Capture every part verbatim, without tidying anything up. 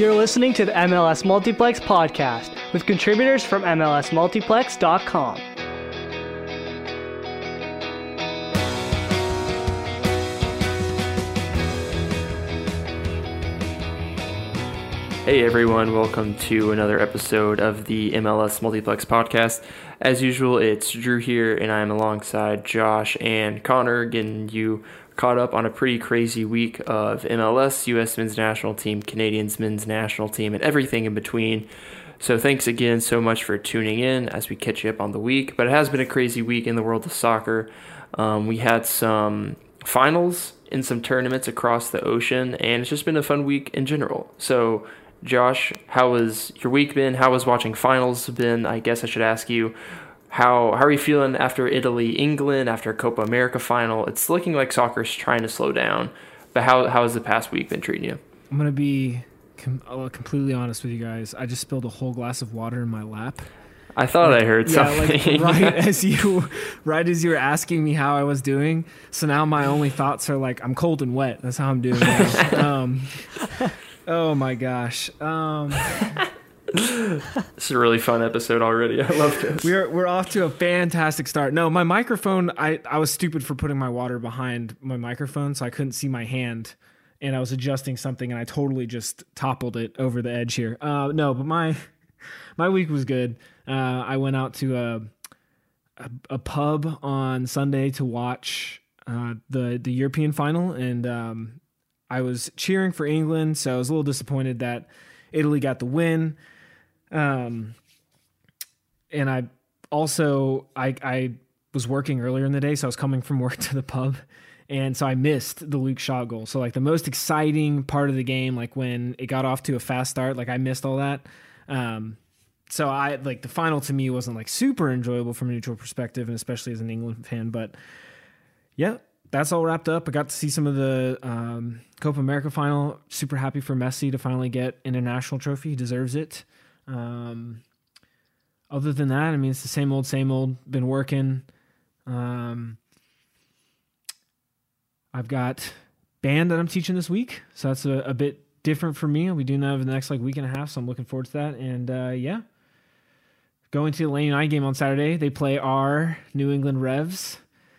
You're listening to the M L S Multiplex podcast with contributors from M L S multiplex dot com. Hey everyone, welcome to another episode of the M L S Multiplex podcast. As usual, it's Drew here, and I'm alongside Josh and Connor, getting you caught up on a pretty crazy week of M L S, U S men's national team, Canadians men's national team, and everything in between. So thanks again so much for tuning in as we catch you up on the week. But it has been a crazy week in the world of soccer. Um, we had some finals in some tournaments across the ocean, and it's just been a fun week in general. So Josh, how has your week been? How has watching finals been? I guess I should ask you, how how are you feeling after Italy, England, after Copa America final? It's looking like soccer's trying to slow down, but how how has the past week been treating you? I'm going to be com- completely honest with you guys. I just spilled a whole glass of water in my lap. I thought like, I heard yeah, something. Like right as you right as you were asking me how I was doing, so now my only thoughts are like, I'm cold and wet. That's how I'm doing now. um Oh my gosh. Um, This is a really fun episode already. I love this. We're we're off to a fantastic start. No, my microphone, I, I was stupid for putting my water behind my microphone, so I couldn't see my hand, and I was adjusting something, and I totally just toppled it over the edge here. Uh, no, but my my week was good. Uh, I went out to a, a a pub on Sunday to watch uh, the the European final, and um, I was cheering for England, so I was a little disappointed that Italy got the win. Um, and I also, I, I was working earlier in the day, so I was coming from work to the pub, and so I missed the Luke Shaw goal. So like the most exciting part of the game, like when it got off to a fast start, like I missed all that. Um, so I like the final to me wasn't like super enjoyable from a neutral perspective, and especially as an England fan, but yeah. That's all wrapped up. I got to see some of the um, Copa America final. Super happy for Messi to finally get an international trophy. He deserves it. Um, other than that, I mean, it's the same old, same old. Been working. Um, I've got band that I'm teaching this week, so that's a, a bit different for me. I'll be doing that over the next like week and a half, so I'm looking forward to that. And uh, yeah, going to the Lane United game on Saturday. They play our New England Revs.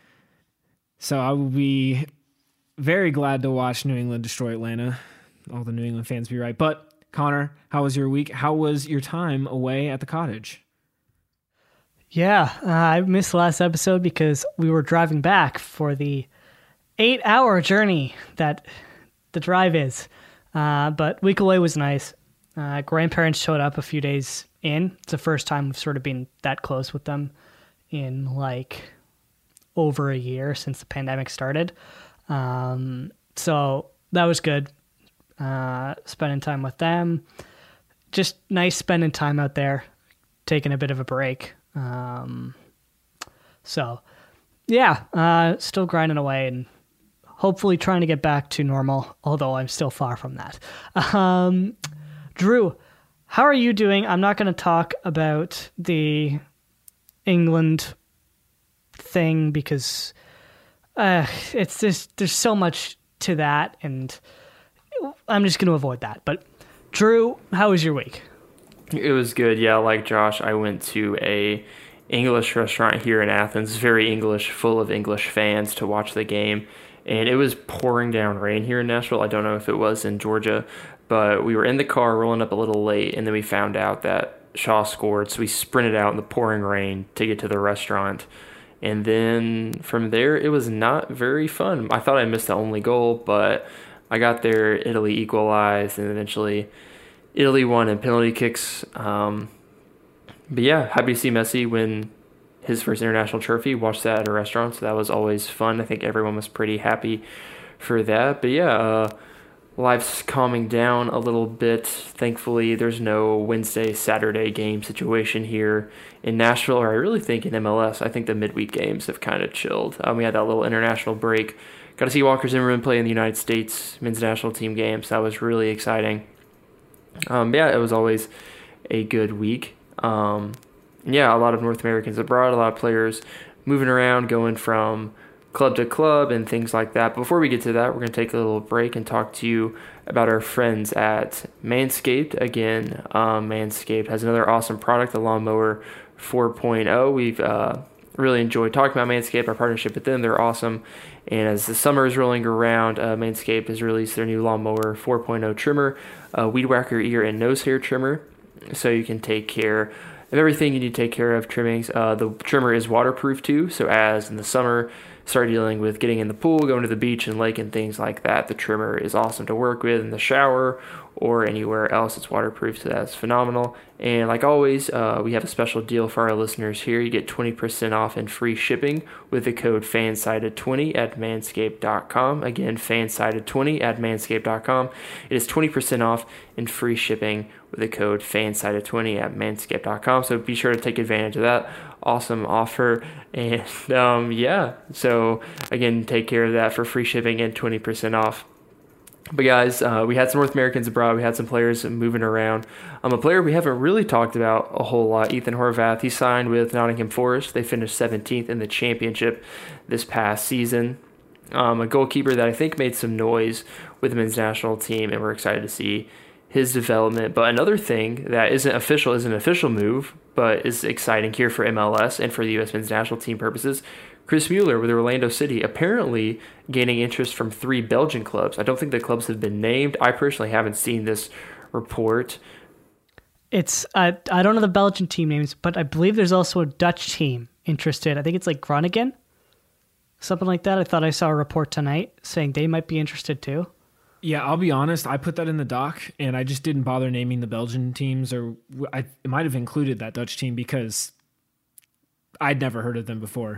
So I will be very glad to watch New England destroy Atlanta. All the New England fans be right. But Connor, how was your week? How was your time away at the cottage? Yeah, uh, I missed the last episode because we were driving back for the eight-hour journey that the drive is. Uh, but week away was nice. Uh, grandparents showed up a few days in. It's the first time we've sort of been that close with them in like over a year since the pandemic started. Um, so that was good. Uh, spending time with them. Just nice spending time out there, taking a bit of a break. Um, so yeah, uh, still grinding away and hopefully trying to get back to normal, although I'm still far from that. Um, Drew, how are you doing? I'm not going to talk about the England thing because uh, it's just there's so much to that, and I'm just going to avoid that. But Drew, how was your week? It was good. Yeah, like Josh, I went to a English restaurant here in Athens, very English, full of English fans to watch the game, and it was pouring down rain here in Nashville. I don't know if it was in Georgia, but we were in the car rolling up a little late, and then we found out that Shaw scored, so we sprinted out in the pouring rain to get to the restaurant. And then from there, it was not very fun. I thought I missed the only goal, but I got there, Italy equalized, and eventually Italy won in penalty kicks. Um, but yeah, happy to see Messi win his first international trophy. Watched that at a restaurant, so that was always fun. I think everyone was pretty happy for that. But yeah, uh, life's calming down a little bit. Thankfully, there's no Wednesday, Saturday game situation here in Nashville, or I really think in M L S. I think the midweek games have kind of chilled. Um, we had that little international break. Got to see Walker Zimmerman play in the United States men's national team games. That was really exciting. Um, yeah, it was always a good week. Um, yeah, a lot of North Americans abroad, a lot of players moving around, going from club to club and things like that. Before we get to that, we're going to take a little break and talk to you about our friends at Manscaped. Again, um, Manscaped has another awesome product, the Lawnmower four point oh. We've uh, really enjoyed talking about Manscaped, our partnership with them. They're awesome. And as the summer is rolling around, uh, Manscaped has released their new Lawnmower four point oh trimmer, uh, Weed Whacker ear and nose hair trimmer, so you can take care of everything you need to take care of trimmings. Uh, the trimmer is waterproof too, so as in the summer, start dealing with getting in the pool, going to the beach and lake and things like that, the trimmer is awesome to work with in the shower or anywhere else. It's waterproof, so that's phenomenal. And like always, uh, we have a special deal for our listeners here. You get twenty percent off and free shipping with the code fansided twenty at manscaped dot com. Again, fansided twenty at manscaped dot com. It is twenty percent off and free shipping with the code fansided twenty at manscaped dot com. So be sure to take advantage of that awesome offer. And um, yeah, so again, take care of that for free shipping and twenty percent off. But guys, uh, we had some North Americans abroad. We had some players moving around. Um, a player we haven't really talked about a whole lot, Ethan Horvath. He signed with Nottingham Forest. They finished seventeenth in the championship this past season. Um, a goalkeeper that I think made some noise with the men's national team, and we're excited to see his development. But another thing that isn't official, is an official move, but is exciting here for M L S and for the U S men's national team purposes. Chris Mueller with Orlando City apparently gaining interest from three Belgian clubs. I don't think the clubs have been named. I personally haven't seen this report. It's I I don't know the Belgian team names, but I believe there's also a Dutch team interested. I think it's like Groningen, something like that. I thought I saw a report tonight saying they might be interested too. Yeah, I'll be honest. I put that in the doc, and I just didn't bother naming the Belgian teams, or I it might have included that Dutch team because I'd never heard of them before.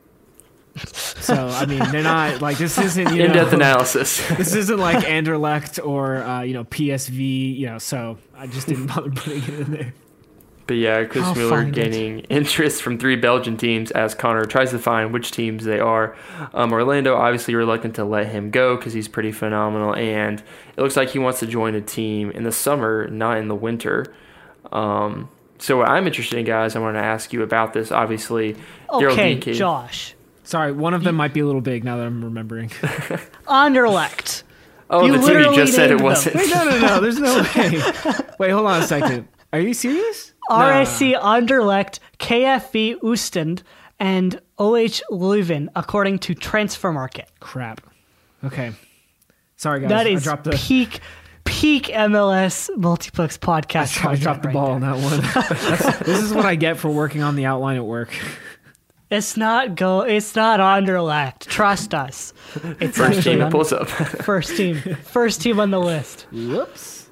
So I mean, they're not like this isn't you in-depth know, analysis. This isn't like Anderlecht or uh, you know P S V. You know, so I just didn't bother putting it in there. But yeah, Chris I'll Mueller gaining it. interest from three Belgian teams as Connor tries to find which teams they are. Um, Orlando obviously reluctant to let him go because he's pretty phenomenal, and it looks like he wants to join a team in the summer, not in the winter. Um, so what I'm interested in, guys, I want to ask you about this. Obviously, okay, Josh. Sorry, one of them might be a little big now that I'm remembering. Anderlecht. Oh, you the team you just said it wasn't. Wait, no, no, no. There's no way. Wait, hold on a second. Are you serious? R S C nah. Anderlecht, K F V Oostend, and O H Leuven, according to Transfer Market. Crap. Okay. Sorry, guys. That is I dropped the... peak, peak M L S Multiplex podcast. I, I dropped the right ball there. on that one. This is what I get for working on the outline at work. It's not go. It's not Anderlecht. Trust us. It's first team that on, pulls up. First team. First team on the list. Whoops.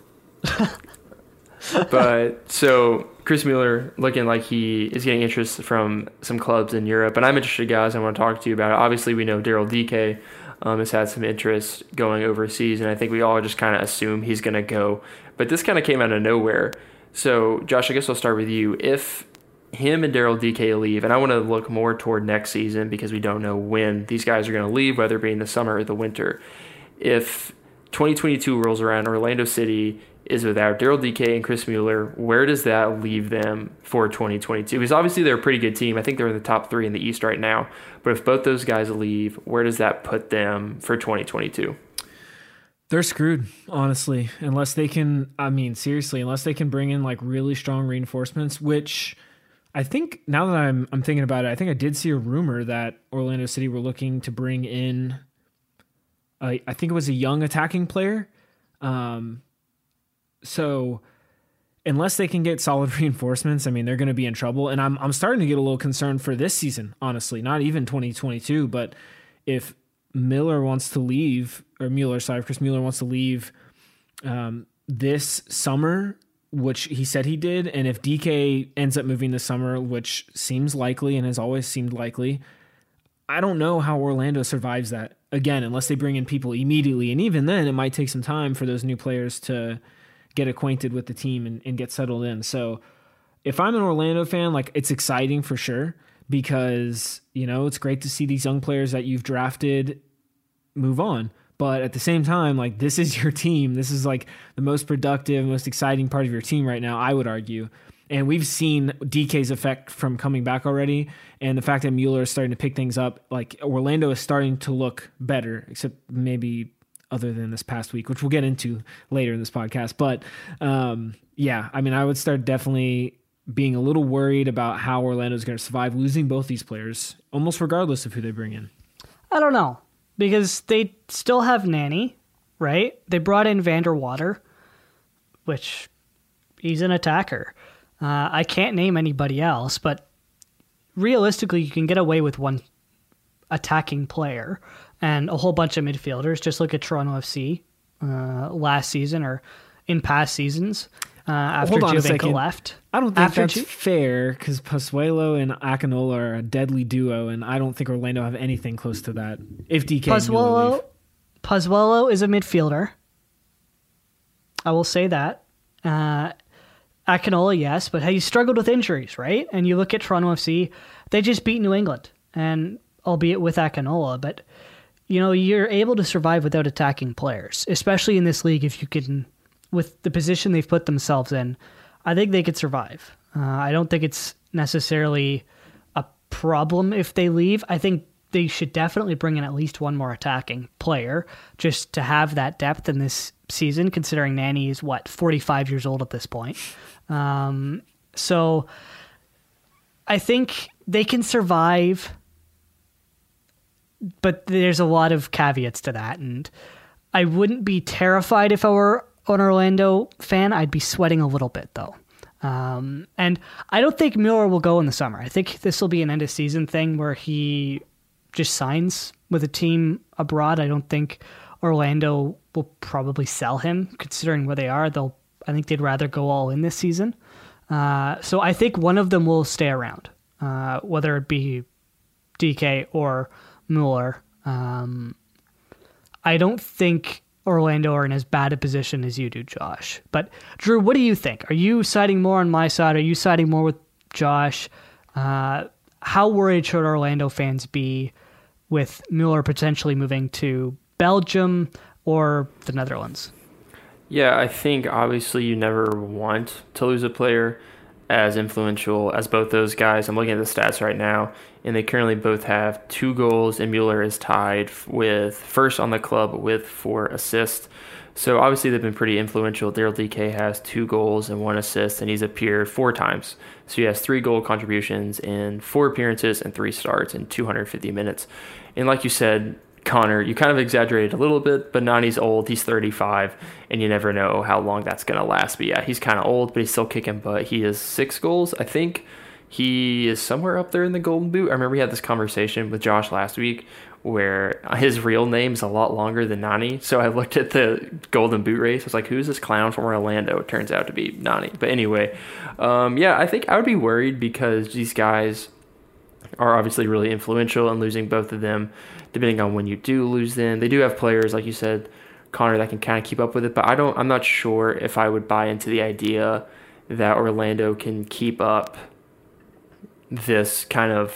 But so Chris Mueller looking like he is getting interest from some clubs in Europe, and I'm interested, guys. I want to talk to you about it. Obviously, we know Daryl D K um, has had some interest going overseas, and I think we all just kind of assume he's going to go. But this kind of came out of nowhere. So, Josh, I guess I'll start with you. If him and Daryl D K leave, and I want to look more toward next season because we don't know when these guys are going to leave, whether it be in the summer or the winter. If twenty twenty-two rolls around, Orlando City is without Daryl D K and Chris Mueller, where does that leave them for twenty twenty-two? Because obviously they're a pretty good team. I think they're in the top three in the East right now. But if both those guys leave, where does that put them for twenty twenty-two? They're screwed, honestly, unless they can, I mean, seriously, unless they can bring in like really strong reinforcements, which I think now that I'm I'm thinking about it, I think I did see a rumor that Orlando City were looking to bring in, uh, I think it was a young attacking player. Um, so unless they can get solid reinforcements, I mean, they're going to be in trouble. And I'm I'm starting to get a little concerned for this season, honestly, not even twenty twenty-two, but if Miller wants to leave, or Mueller, sorry, Chris Mueller wants to leave um, this summer, which he said he did, and if D K ends up moving this summer, which seems likely and has always seemed likely, I don't know how Orlando survives that, again, unless they bring in people immediately. And even then, it might take some time for those new players to get acquainted with the team and, and get settled in. So if I'm an Orlando fan, like, it's exciting for sure, because, you know, it's great to see these young players that you've drafted move on. But at the same time, like, this is your team. This is like the most productive, most exciting part of your team right now, I would argue. And we've seen D K's effect from coming back already. And the fact that Mueller is starting to pick things up, like Orlando is starting to look better, except maybe other than this past week, which we'll get into later in this podcast. But um, yeah, I mean, I would start definitely being a little worried about how Orlando is going to survive losing both these players, almost regardless of who they bring in. I don't know, because they still have Nanny, right? They brought in Vanderwater, which he's an attacker. Uh, I can't name anybody else, but realistically, you can get away with one attacking player and a whole bunch of midfielders. Just look at Toronto F C uh, last season or in past seasons uh, after Giovinco left. I don't think after that's G- fair because Pozuelo and Akinola are a deadly duo, and I don't think Orlando have anything close to that. If D K Pozuelo, Pozuelo is a midfielder. I will say that. Uh, Akinola, yes, but he struggled with injuries, right? And you look at Toronto F C, they just beat New England, and albeit with Akinola, but you know, you're able to survive without attacking players, especially in this league if you can, with the position they've put themselves in. I think they could survive. Uh, I don't think it's necessarily a problem if they leave. I think they should definitely bring in at least one more attacking player just to have that depth in this season, considering Nanny is, what, forty-five years old at this point. Um, so I think they can survive, but there's a lot of caveats to that. And I wouldn't be terrified if I were an Orlando fan. I'd be sweating a little bit, though. Um, and I don't think Mueller will go in the summer. I think this will be an end of season thing where he just signs with a team abroad. I don't think Orlando will probably sell him, considering where they are. They'll, I think they'd rather go all in this season. Uh, so I think one of them will stay around, uh, whether it be D K or Mueller. Um, I don't think Orlando are in as bad a position as you do, Josh. But Drew, what do you think? Are you siding more on my side? Are you siding more with Josh? Uh, how worried should Orlando fans be with Mueller potentially moving to Belgium or the Netherlands? Yeah, I think obviously you never want to lose a player as influential as both those guys. I'm looking at the stats right now, and they currently both have two goals, and Mueller is tied with first on the club with four assists. So obviously they've been pretty influential. Daryl D K has two goals and one assist, and he's appeared four times. So he has three goal contributions in four appearances and three starts in two hundred fifty minutes. And like you said, Connor, you kind of exaggerated a little bit, but Nani's old. He's thirty-five, and you never know how long that's going to last. But yeah, he's kind of old, but he's still kicking butt. He has six goals. I think he is somewhere up there in the Golden Boot. I remember we had this conversation with Josh last week where his real name's a lot longer than Nani. So I looked at the Golden Boot race. I was like, who's this clown from Orlando? It turns out to be Nani. But anyway, um, yeah, I think I would be worried because these guys are obviously really influential, and losing both of them, depending on when you do lose them. They do have players, like you said, Connor, that can kind of keep up with it, but I don't, I'm not sure if I would buy into the idea that Orlando can keep up this kind of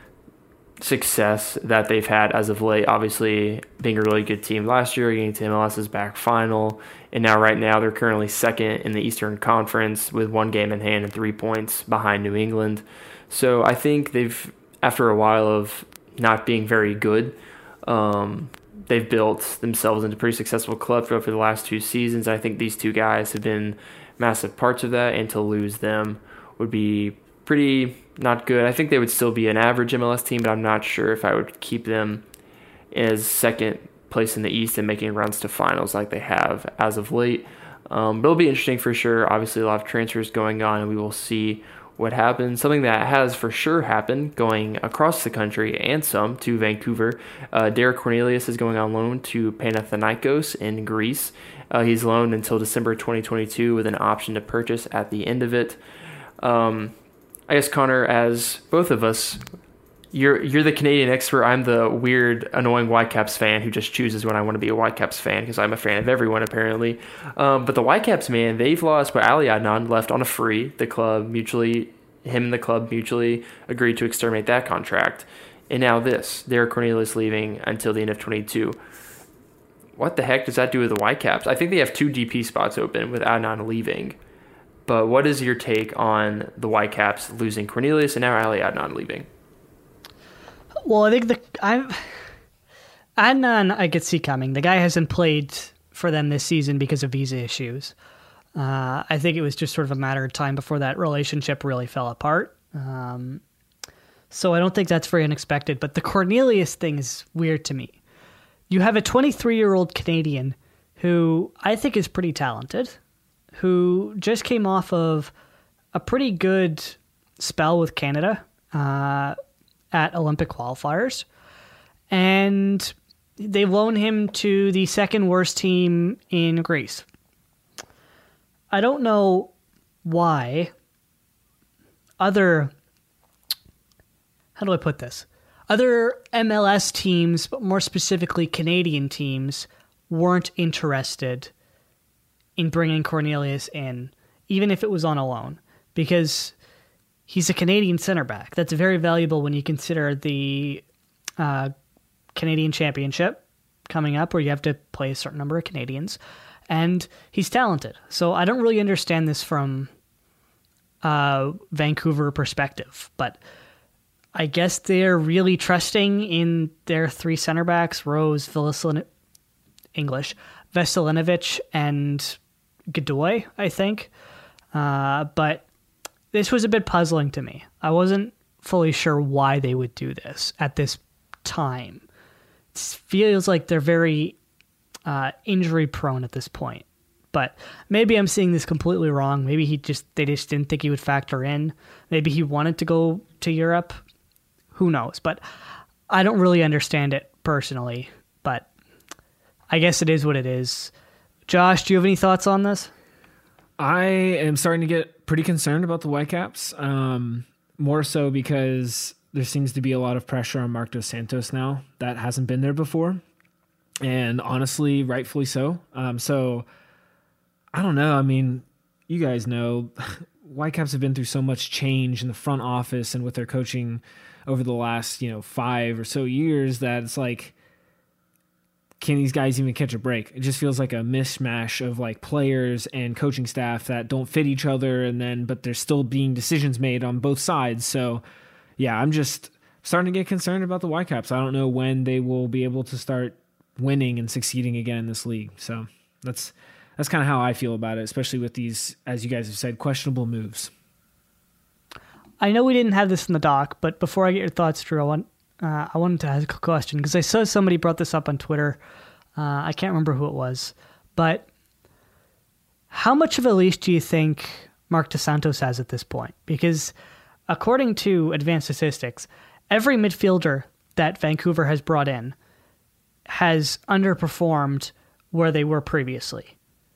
success that they've had as of late. Obviously, being a really good team last year, getting to MLS's back final, and now right now they're currently second in the Eastern Conference with one game in hand and three points behind New England. So I think they've, after a while of not being very good, um, they've built themselves into a pretty successful club for, for the last two seasons. I think these two guys have been massive parts of that, and to lose them would be pretty not good. I think they would still be an average M L S team, but I'm not sure if I would keep them as second place in the East and making runs to finals like they have as of late. Um, but it'll be interesting for sure. Obviously, a lot of transfers going on, and we will see what happens. Something that has for sure happened going across the country and some to Vancouver. Uh, Derek Cornelius is going on loan to Panathinaikos in Greece. Uh, he's loaned until December twenty twenty-two with an option to purchase at the end of it. Um, I guess, Connor, as both of us, you're you're the Canadian expert. I'm the weird, annoying Whitecaps fan who just chooses when I want to be a Whitecaps fan because I'm a fan of everyone, apparently. Um, but the Whitecaps, man, they've lost, but Ali Adnan left on a free. The club mutually, him and the club mutually agreed to exterminate that contract. And now this, Derek Cornelius leaving until the end of twenty-two. What the heck does that do with the Whitecaps? I think they have two D P spots open with Adnan leaving. But what is your take on the Whitecaps losing Cornelius and now Ali Adnan leaving? Well, I think the I'm Adnan I could see coming. The guy hasn't played for them this season because of visa issues. Uh, I think it was just sort of a matter of time before that relationship really fell apart. Um, so I don't think that's very unexpected. But the Cornelius thing is weird to me. You have a twenty-three-year-old Canadian who I think is pretty talented, who just came off of a pretty good spell with Canada uh, at Olympic qualifiers. And they loan him to the second worst team in Greece. I don't know why other, how do I put this? Other M L S teams, but more specifically Canadian teams, weren't interested in bringing Cornelius in, even if it was on a loan, because he's a Canadian center back. That's very valuable when you consider the uh, Canadian Championship coming up, where you have to play a certain number of Canadians, and he's talented. So I don't really understand this from a Vancouver perspective, but I guess they're really trusting in their three center backs, Rose, Veselin- English, Veselinovic, and Godoy, I think. Uh, but this was a bit puzzling to me. I wasn't fully sure why they would do this at this time. It feels like they're very uh, injury prone at this point. But maybe I'm seeing this completely wrong. Maybe he just they just didn't think he would factor in. Maybe he wanted to go to Europe. Who knows? But I don't really understand it personally. But I guess it is what it is. Josh, do you have any thoughts on this? I am starting to get pretty concerned about the Whitecaps, um, more so because there seems to be a lot of pressure on Marc Dos Santos now. That hasn't been there before, and honestly, rightfully so. Um, so, I don't know. I mean, you guys know, Whitecaps have been through so much change in the front office and with their coaching over the last, you know, five or so years that it's like, can these guys even catch a break? It just feels like a mishmash of like players and coaching staff that don't fit each other, and then but there's still being decisions made on both sides. So yeah, I'm just starting to get concerned about the Whitecaps. I don't know when they will be able to start winning and succeeding again in this league. So that's that's kind of how I feel about it, especially with these, as you guys have said, questionable moves. I know we didn't have this in the doc, but before I get your thoughts, Drew, I want Uh, I wanted to ask a question because I saw somebody brought this up on Twitter. Uh, I can't remember who it was, but how much of a leash do you think Marc Dos Santos has at this point? Because according to advanced statistics, every midfielder that Vancouver has brought in has underperformed where they were previously.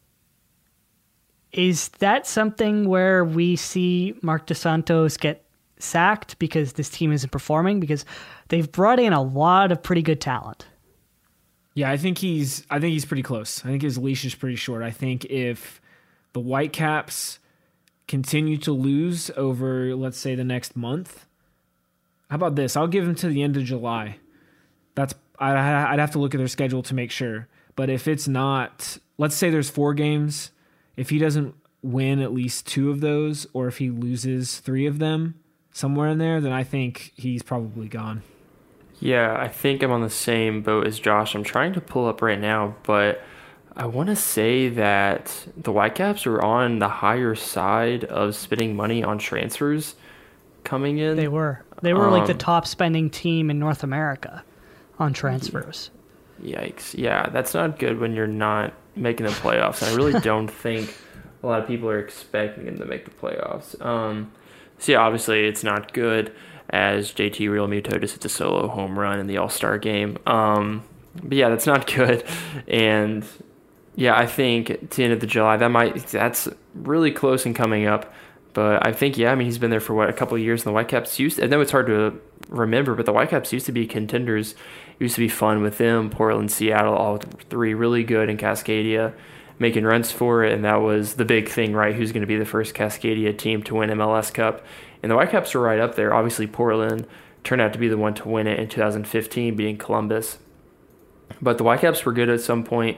Is that something where we see Marc Dos Santos get sacked because this team isn't performing? Because they've brought in a lot of pretty good talent. Yeah, I think he's I think he's pretty close. I think his leash is pretty short. I think if the Whitecaps continue to lose over, let's say, the next month, how about this? I'll give him to the end of July. That's I'd have to look at their schedule to make sure. But if it's not, let's say there's four games, if he doesn't win at least two of those, or if he loses three of them, somewhere in there, then I think he's probably gone. Yeah, I think I'm on the same boat as Josh. I'm trying to pull up right now, but I want to say that the Whitecaps are on the higher side of spending money on transfers coming in. They were. They were um, like the top spending team in North America on transfers. Yikes. Yeah, that's not good when you're not making the playoffs. And I really don't think a lot of people are expecting them to make the playoffs. Um, so, yeah, obviously it's not good as J T Realmuto just hits a solo home run in the All-Star game. Um, but, yeah, that's not good. And, yeah, I think to the end of the July, that might that's really close and coming up. But I think, yeah, I mean, he's been there for, what, a couple of years, and the Whitecaps used to, I know it's hard to remember, but the Whitecaps used to be contenders. It used to be fun with them. Portland, Seattle, all three really good in Cascadia, making runs for it, and that was the big thing, right? Who's going to be the first Cascadia team to win M L S Cup? And the Whitecaps were right up there. Obviously, Portland turned out to be the one to win it in two thousand fifteen, beating Columbus. But the Whitecaps were good at some point.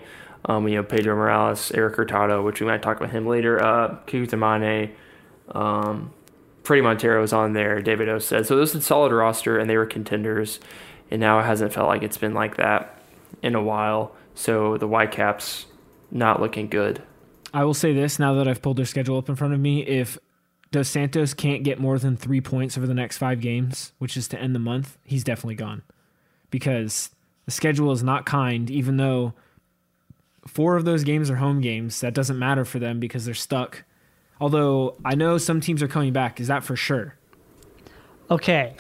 Um, you know, Pedro Morales, Eric Hurtado, which we might talk about him later. Uh, Kikuta Mane, um, Freddie Montero is on there. David O said so. This is a solid roster, and they were contenders, and now it hasn't felt like it's been like that in a while. So the Whitecaps not looking good. I will say this now that I've pulled their schedule up in front of me: if Dos Santos can't get more than three points over the next five games, which is to end the month, he's definitely gone, because the schedule is not kind. Even though four of those games are home games, that doesn't matter for them because they're stuck. Although I know some teams are coming back. Is that for sure? Okay.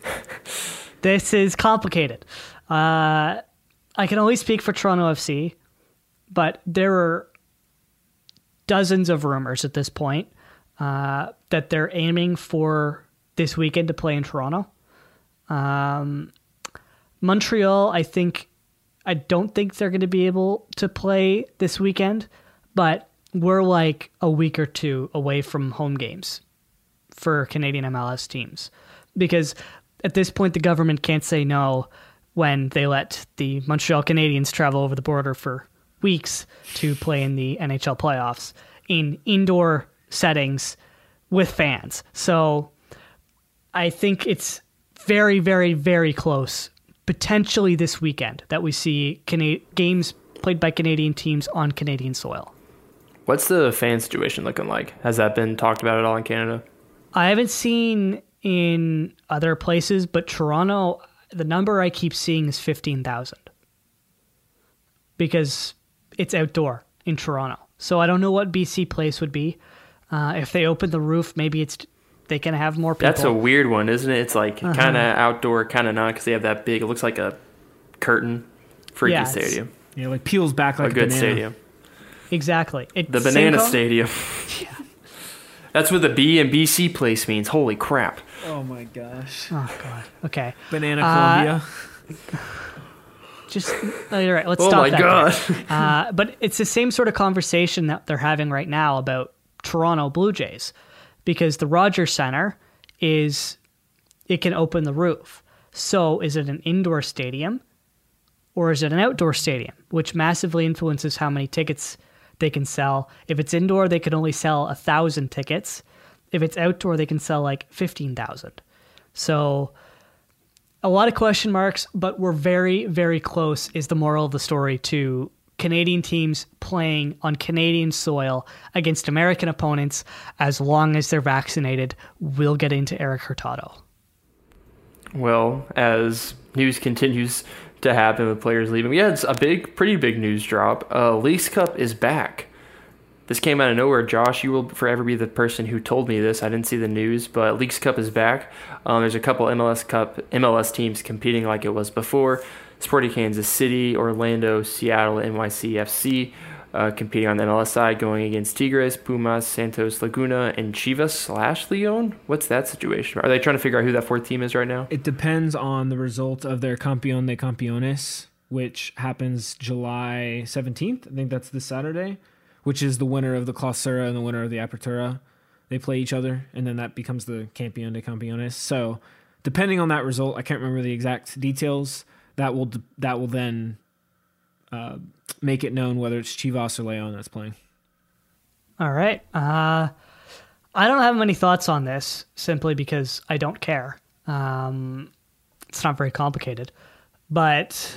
This is complicated. Uh, I can only speak for Toronto F C, but there are dozens of rumors at this point uh, that they're aiming for this weekend to play in Toronto. Um, Montreal, I think, I don't think they're going to be able to play this weekend, but we're like a week or two away from home games for Canadian M L S teams, because at this point the government can't say no when they let the Montreal Canadiens travel over the border for weeks to play in the N H L playoffs in indoor settings with fans. So I think it's very, very, very close, potentially this weekend, that we see Cana- games played by Canadian teams on Canadian soil. What's the fan situation looking like? Has that been talked about at all in Canada? I haven't seen in other places, but Toronto, the number I keep seeing is fifteen thousand because it's outdoor in Toronto. So I don't know what B C Place would be. Uh, if they open the roof, maybe it's they can have more people. That's a weird one, isn't it? It's like uh-huh. kind of outdoor, kind of not, because they have that big, it looks like a curtain. Freaky yeah, stadium. Yeah, like peels back like a good banana. stadium. Exactly. It, the Banana Cinco? Stadium. Yeah. That's what the B and B C Place means. Holy crap. Oh my gosh. Oh, God. Okay. Banana Uh, Columbia. Just, oh, you're right. Let's Oh stop my that God. there. Uh, but it's the same sort of conversation that they're having right now about Toronto Blue Jays, because the Rogers Center is, it can open the roof. So is it an indoor stadium or is it an outdoor stadium, which massively influences how many tickets they can sell. If it's indoor, they can only sell a thousand tickets. If it's outdoor, they can sell like fifteen thousand. So a lot of question marks, but we're very, very close is the moral of the story to Canadian teams playing on Canadian soil against American opponents as long as they're vaccinated. We'll get into Eric Hurtado. Well, as news continues to happen with players leaving, we had a big, pretty big news drop. Uh, Leafs Cup is back. This came out of nowhere. Josh, you will forever be the person who told me this. I didn't see the news, but Leafs Cup is back. Um, there's a couple M L S Cup M L S teams competing like it was before. Sporting Kansas City, Orlando, Seattle, N Y C F C uh, competing on the M L S side, going against Tigres, Pumas, Santos Laguna, and Chivas slash Leon. What's that situation? Are they trying to figure out who that fourth team is right now? It depends on the result of their Campeón de Campeones, which happens July seventeenth. I think that's this Saturday, which is the winner of the Clausura and the winner of the Apertura. They play each other, and then that becomes the Campeón de Campeones. So depending on that result, I can't remember the exact details, that will that will then uh, make it known whether it's Chivas or Leon that's playing. All right. Uh, I don't have many thoughts on this simply because I don't care. Um, it's not very complicated. But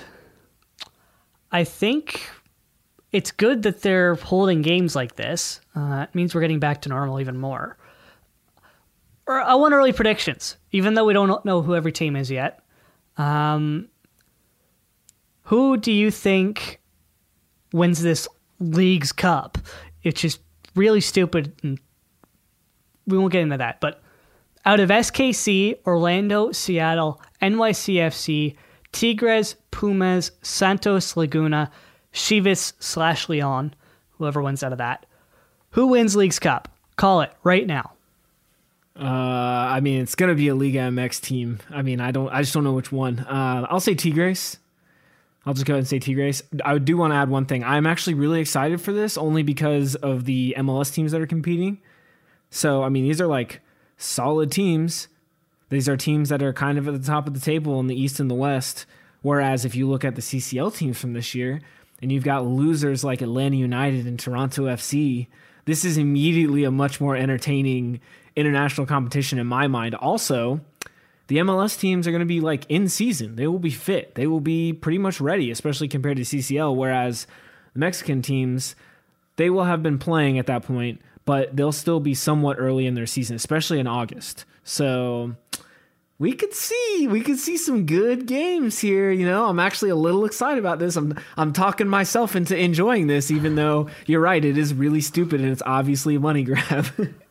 I think it's good that they're holding games like this. Uh, it means we're getting back to normal even more. Or I want early predictions, even though we don't know who every team is yet. Um, who do you think wins this League's Cup? It's just really stupid, and we won't get into that. But out of S K C, Orlando, Seattle, N Y C F C, Tigres, Pumas, Santos Laguna, Chivas slash Leon, whoever wins out of that, who wins League's Cup? Call it right now. Uh, I mean, it's gonna be a Liga M X team. I mean, I don't, I just don't know which one. Uh, I'll say Tigres. I'll just go ahead and say Tigres. I do want to add one thing. I'm actually really excited for this, only because of the M L S teams that are competing. So, I mean, these are like solid teams. These are teams that are kind of at the top of the table in the East and the West. Whereas if you look at the C C L teams from this year, and you've got losers like Atlanta United and Toronto F C, this is immediately a much more entertaining international competition in my mind. Also, the M L S teams are going to be like in season. They will be fit. They will be pretty much ready, especially compared to C C L, whereas the Mexican teams, they will have been playing at that point, but they'll still be somewhat early in their season, especially in August. So we could see, we could see some good games here. You know, I'm actually a little excited about this. I'm, I'm talking myself into enjoying this, even though you're right, it is really stupid and it's obviously a money grab.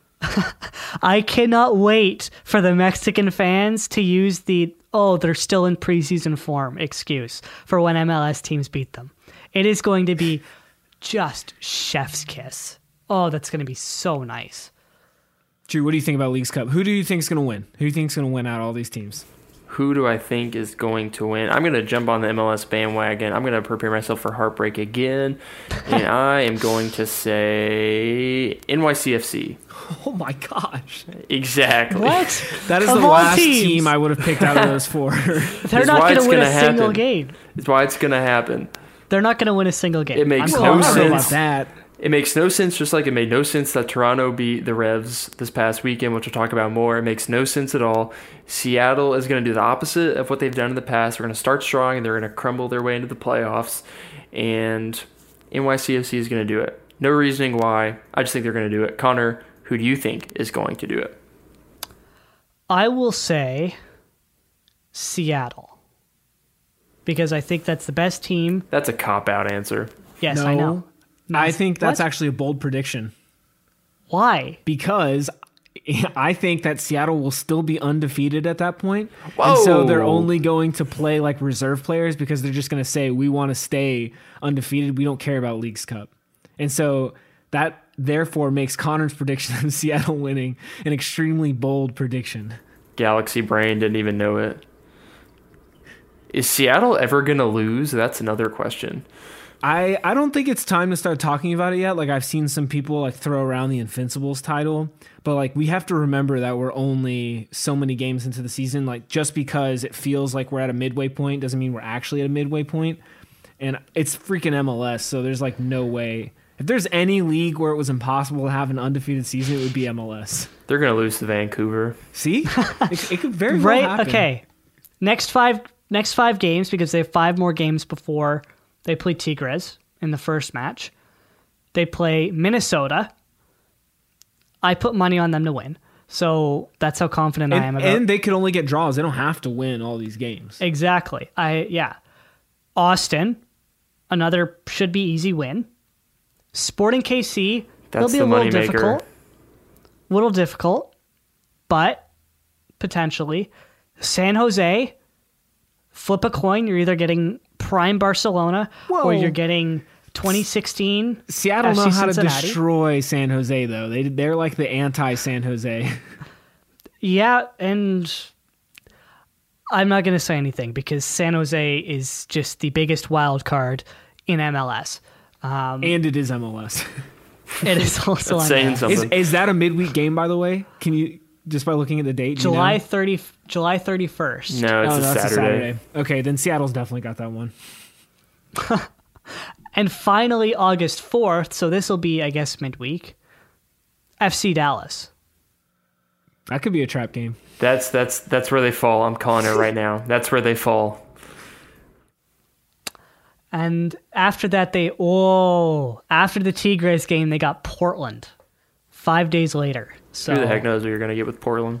I cannot wait for the Mexican fans to use the, oh, they're still in preseason form excuse for when M L S teams beat them. It is going to be just chef's kiss. Oh, that's going to be so nice. Drew, what do you think about Leagues Cup? Who do you think is going to win? Who do you think is going to win out of all these teams? Who do I think is going to win? I'm going to jump on the M L S bandwagon. I'm going to prepare myself for heartbreak again. And I am going to say N Y C F C. Oh my gosh. Exactly. What? That is Of the all last teams. team I would have picked out of those four. They're That's not why going it's to win a gonna single happen. game. It's why it's going to happen. They're not going to win a single game. It makes I'm no calling I it. don't know about sense. that. It makes no sense, just like it made no sense that Toronto beat the Revs this past weekend, which we'll talk about more. It makes no sense at all. Seattle is going to do the opposite of what they've done in the past. They're going to start strong, and they're going to crumble their way into the playoffs. And N Y C F C is going to do it. No reasoning why. I just think they're going to do it. Connor, who do you think is going to do it? I will say Seattle. Because I think that's the best team. That's a cop-out answer. Yes, No, I know. I think that's What? actually a bold prediction Why? because I think that Seattle will still be undefeated at that point. Whoa. And so they're only going to play like reserve players because they're just going to say, we want to stay undefeated. We don't care about Leagues Cup. And so that therefore makes Connor's prediction of Seattle winning an extremely bold prediction. Galaxy Brain didn't even know it. Is Seattle ever going to lose? That's another question. I, I don't think it's time to start talking about it yet. Like I've seen some people like throw around the Invincibles title, but like we have to remember that we're only so many games into the season. Like just because it feels like we're at a midway point doesn't mean we're actually at a midway point. And it's freaking M L S, so there's like no way. If there's any league where it was impossible to have an undefeated season, it would be M L S. They're going to lose to Vancouver. See? it, it could very well Right? happen. Okay. Next five next five games, because they have five more games before they play Tigres in the first match. They play Minnesota. I put money on them to win. So that's how confident I am And, about and they could only get draws. They don't have to win all these games. Exactly. I yeah. Austin, another should be easy win. Sporting K C, That's they'll be the a little moneymaker. difficult. Little difficult, but potentially. San Jose, flip a coin. You're either getting prime Barcelona Whoa. or you're getting twenty sixteen Seattle F C know how Cincinnati. to destroy San Jose, though. They, they're like the anti-San Jose. Yeah, and I'm not going to say anything because San Jose is just the biggest wild card in M L S. Um, And it is M L S. it is also That's on saying there. Is, something. is that a midweek game, by the way? Can you, just by looking at the date? do you July know? thirty, July thirty-first. No, it's Oh, a no, that's Saturday. Okay, then Seattle's definitely got that one. And finally, August fourth, so this will be, I guess, midweek, F C Dallas. That could be a trap game. That's that's that's where they fall. I'm calling it right now. That's where they fall. And after that, they, oh, after the Tigres game, they got Portland five days later. So, Who the heck knows what you're going to get with Portland?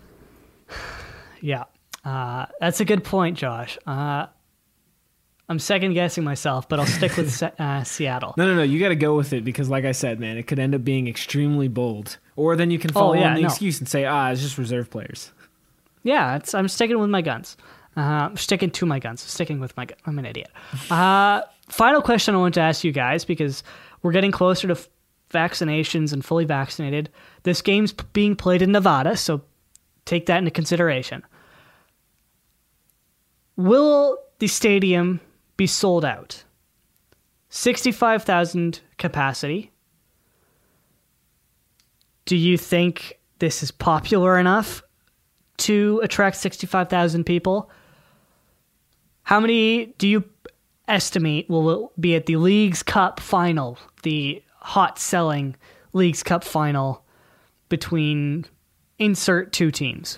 yeah, uh, that's a good point, Josh. Uh, I'm second guessing myself, but I'll stick with Se- uh, Seattle. No, no, no. You got to go with it because, like I said, man, it could end up being extremely bold. Or then you can follow Oh, yeah, on the no. excuse and say, ah, it's just reserve players. Yeah, it's, I'm sticking with my guns. Uh, I'm sticking to my guns. Sticking with my gun. I'm an idiot. Uh, final question I want to ask you guys, because we're getting closer to f- vaccinations and fully vaccinated. This game's p- being played in Nevada, so take that into consideration. Will the stadium be sold out? sixty-five thousand capacity. Do you think this is popular enough to attract sixty-five thousand people? How many do you estimate will be at the Leagues Cup final, the hot-selling Leagues Cup final between insert two teams?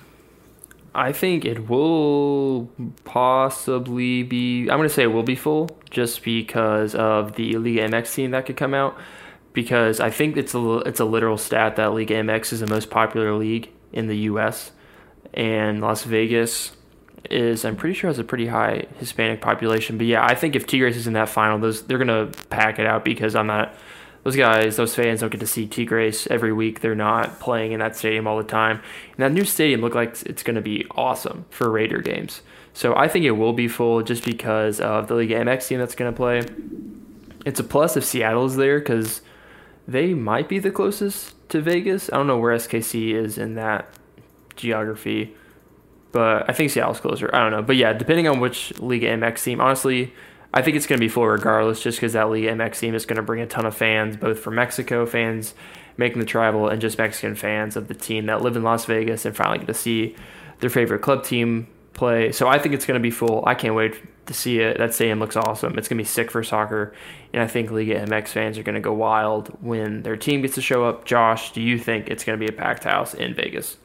I think it will possibly be, I'm going to say it will be full just because of the Liga M X team that could come out. Because I think it's a, it's a literal stat that Liga M X is the most popular league in the U S. And Las Vegas is, I'm pretty sure, has a pretty high Hispanic population. But yeah, I think if Tigres is in that final, those they're going to pack it out because I'm not, those guys, those fans don't get to see Tigres every week. They're not playing in that stadium all the time. And that new stadium looks like it's going to be awesome for Raider games. So I think it will be full just because of the Liga M X team that's going to play. It's a plus if Seattle's there because they might be the closest to Vegas. I don't know where S K C is in that geography, but I think Seattle's closer. I don't know. But yeah, depending on which Liga M X team, honestly, I think it's going to be full regardless just because that Liga M X team is going to bring a ton of fans, both from Mexico fans making the travel and just Mexican fans of the team that live in Las Vegas and finally get to see their favorite club team play. So I think it's going to be full. I can't wait to see it. That stadium looks awesome. It's going to be sick for soccer, and I think Liga M X fans are going to go wild when their team gets to show up. Josh, do you think it's going to be a packed house in Vegas?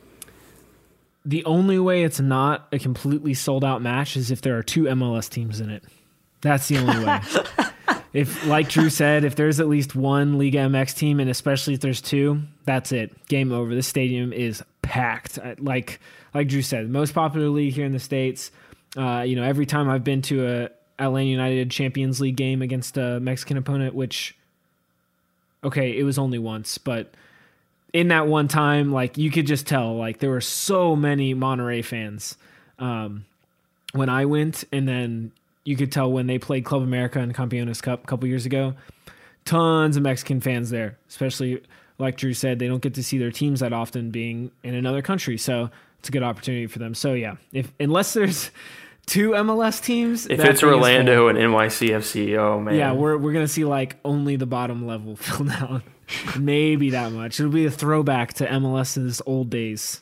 The only way it's not a completely sold-out match is if there are two M L S teams in it. That's the only way. If, like Drew said, if there's at least one Liga M X team, and especially if there's two, that's it. Game over. The stadium is packed. Like like Drew said, the most popular league here in the States. Uh, you know, every time I've been to a Atlanta United Champions League game against a Mexican opponent, which, okay, it was only once, but in that one time, like, you could just tell, like, there were so many Monterrey fans um, when I went, and then you could tell when they played Club America in Campeones Cup a couple years ago, tons of Mexican fans there, especially, like Drew said, they don't get to see their teams that often being in another country, so it's a good opportunity for them. So, yeah, if unless there's two M L S teams. If it's Orlando and N Y C F C, oh, man. Yeah, we're we're going to see, like, only the bottom level filled out. Maybe that much. It'll be a throwback to MLS's old days.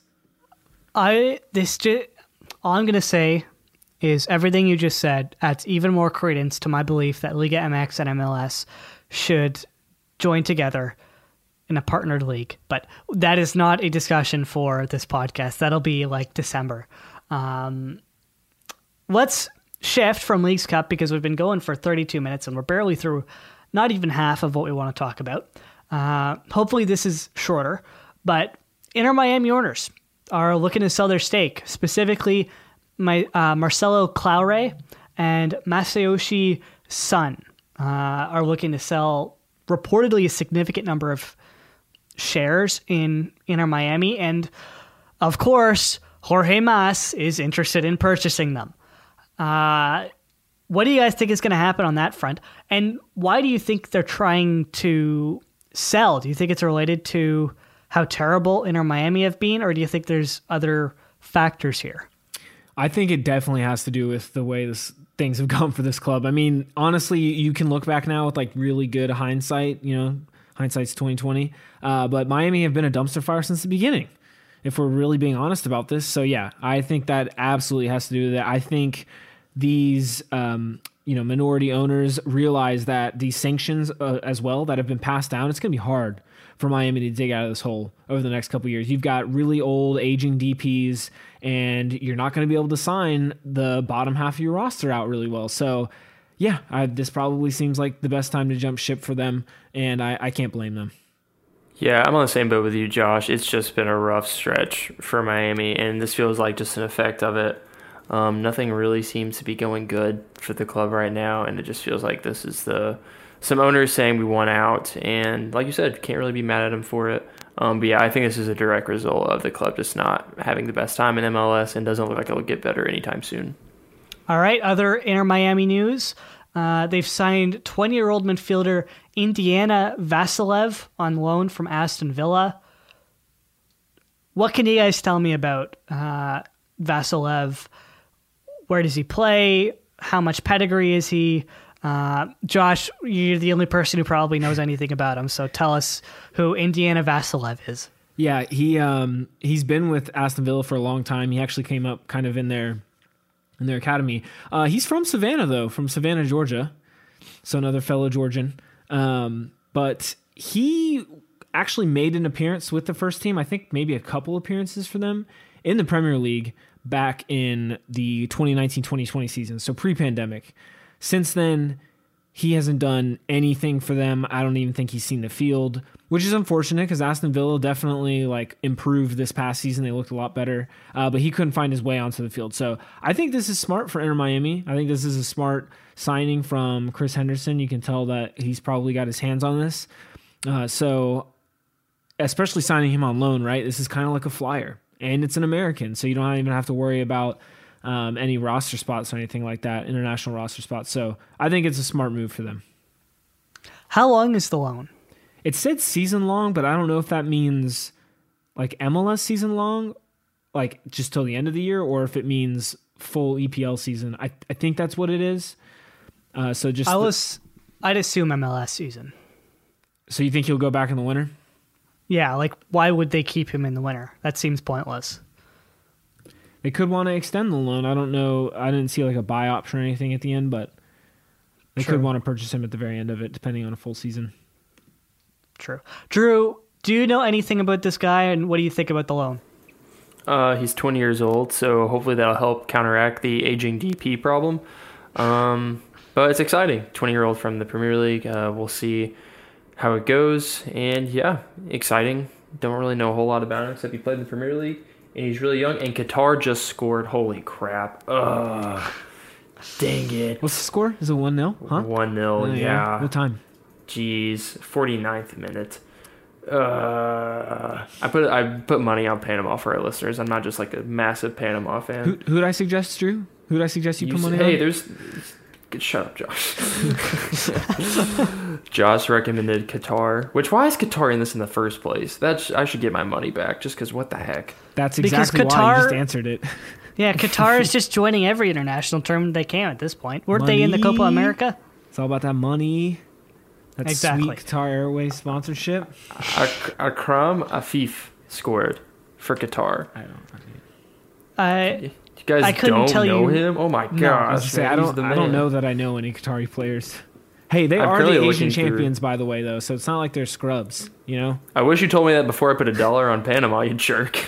I, this just, all I'm going to say is everything you just said adds even more credence to my belief that Liga M X and M L S should join together in a partnered league. But that is not a discussion for this podcast. That'll be like December. Um, let's shift from Leagues Cup because we've been going for thirty-two minutes and we're barely through not even half of what we want to talk about. Uh, hopefully this is shorter, but Inter Miami owners are looking to sell their stake, specifically my uh, Marcelo Claure and Masayoshi Son uh, are looking to sell reportedly a significant number of shares in Inter Miami, and of course Jorge Mas is interested in purchasing them. Uh, what do you guys think is going to happen on that front, and why do you think they're trying to sell? Do you think it's related to how terrible Inter Miami have been, or do you think there's other factors here? I think it definitely has to do with the way this things have gone for this club. I mean, honestly, you can look back now with like really good hindsight, you know, hindsight's twenty twenty. Uh, but Miami have been a dumpster fire since the beginning, if we're really being honest about this. So yeah, I think that absolutely has to do with that. I think these, um, you know, minority owners realize that these sanctions uh, as well that have been passed down, it's going to be hard for Miami to dig out of this hole over the next couple of years. You've got really old, aging D Ps, and you're not going to be able to sign the bottom half of your roster out really well. So, yeah, I, this probably seems like the best time to jump ship for them, and I, I can't blame them. Yeah, I'm on the same boat with you, Josh. It's just been a rough stretch for Miami, and this feels like just an effect of it. Um, nothing really seems to be going good for the club right now, and it just feels like this is the some owners saying we want out, and like you said, can't really be mad at them for it. Um, but yeah, I think this is a direct result of the club just not having the best time in M L S, and doesn't look like it'll get better anytime soon. All right, other Inter Miami news. Uh, they've signed twenty-year-old midfielder Indiana Vassilev on loan from Aston Villa. What can you guys tell me about uh, Vassilev? Where does he play? How much pedigree is he? Uh, Josh, you're the only person who probably knows anything about him, so tell us who Indiana Vassilev is. Yeah, he um, he's been with Aston Villa for a long time. He actually came up kind of in their in their academy. Uh, he's from Savannah, though, from Savannah, Georgia. So another fellow Georgian. Um, but he actually made an appearance with the first team. I think maybe a couple appearances for them in the Premier League back in the twenty nineteen twenty twenty season. So pre-pandemic. Since then, he hasn't done anything for them. I don't even think he's seen the field, which is unfortunate because Aston Villa definitely like improved this past season. They looked a lot better, uh, but he couldn't find his way onto the field. So I think this is smart for Inter Miami. I think this is a smart signing from Chris Henderson. You can tell that he's probably got his hands on this. Uh, so especially signing him on loan, right? This is kind of like a flyer, and it's an American, so you don't even have to worry about Um, any roster spots or anything like that, international roster spots. So I think it's a smart move for them. How long is the loan? It said season long, but I don't know if that means like M L S season long, like just till the end of the year, or if it means full E P L season. I, I think that's what it is. Uh, so just I was, the, I'd assume M L S season. So you think he'll go back in the winter? Yeah, like why would they keep him in the winter? That seems pointless. They could want to extend the loan. I don't know. I didn't see like a buy option or anything at the end, but they True. could want to purchase him at the very end of it, depending on a full season. True. Drew, do you know anything about this guy, and what do you think about the loan? Uh, he's twenty years old, so hopefully that'll help counteract the aging D P problem. Um, but it's exciting. twenty-year-old from the Premier League. Uh, we'll see how it goes. And yeah, exciting. Don't really know a whole lot about him, except he played in the Premier League. And he's really young. And Qatar just scored. Holy crap. Ugh. Dang it. What's the score? Is it one nil? Huh? one nil, Oh, yeah. What time? Jeez. forty-ninth minute. Uh, I put I put money on Panama for our listeners. I'm not just like a massive Panama fan. Who who'd I suggest, Drew? Who'd I suggest you, You put s- money hey, on? there's... Shut up, Josh. Josh recommended Qatar. Which, why is Qatar in this in the first place? That's I should get my money back, just because what the heck? That's Because exactly why you Qatar- just answered it. Yeah, Qatar is just joining every international tournament they can at this point. Weren't they in the Copa Money. America? It's all about that money. That Exactly. sweet Qatar Airways sponsorship. Ak- Akram Afif scored for Qatar. I don't. I You guys I couldn't don't tell know you- him? Oh my I, was gosh. gonna say, man, I he's don't. the I don't man. know that I know any Qatari players. Hey, they I'm are the currently Asian looking through- champions, by the way, though. So it's not like they're scrubs. You know. I wish you told me that before I put a dollar on Panama, you jerk.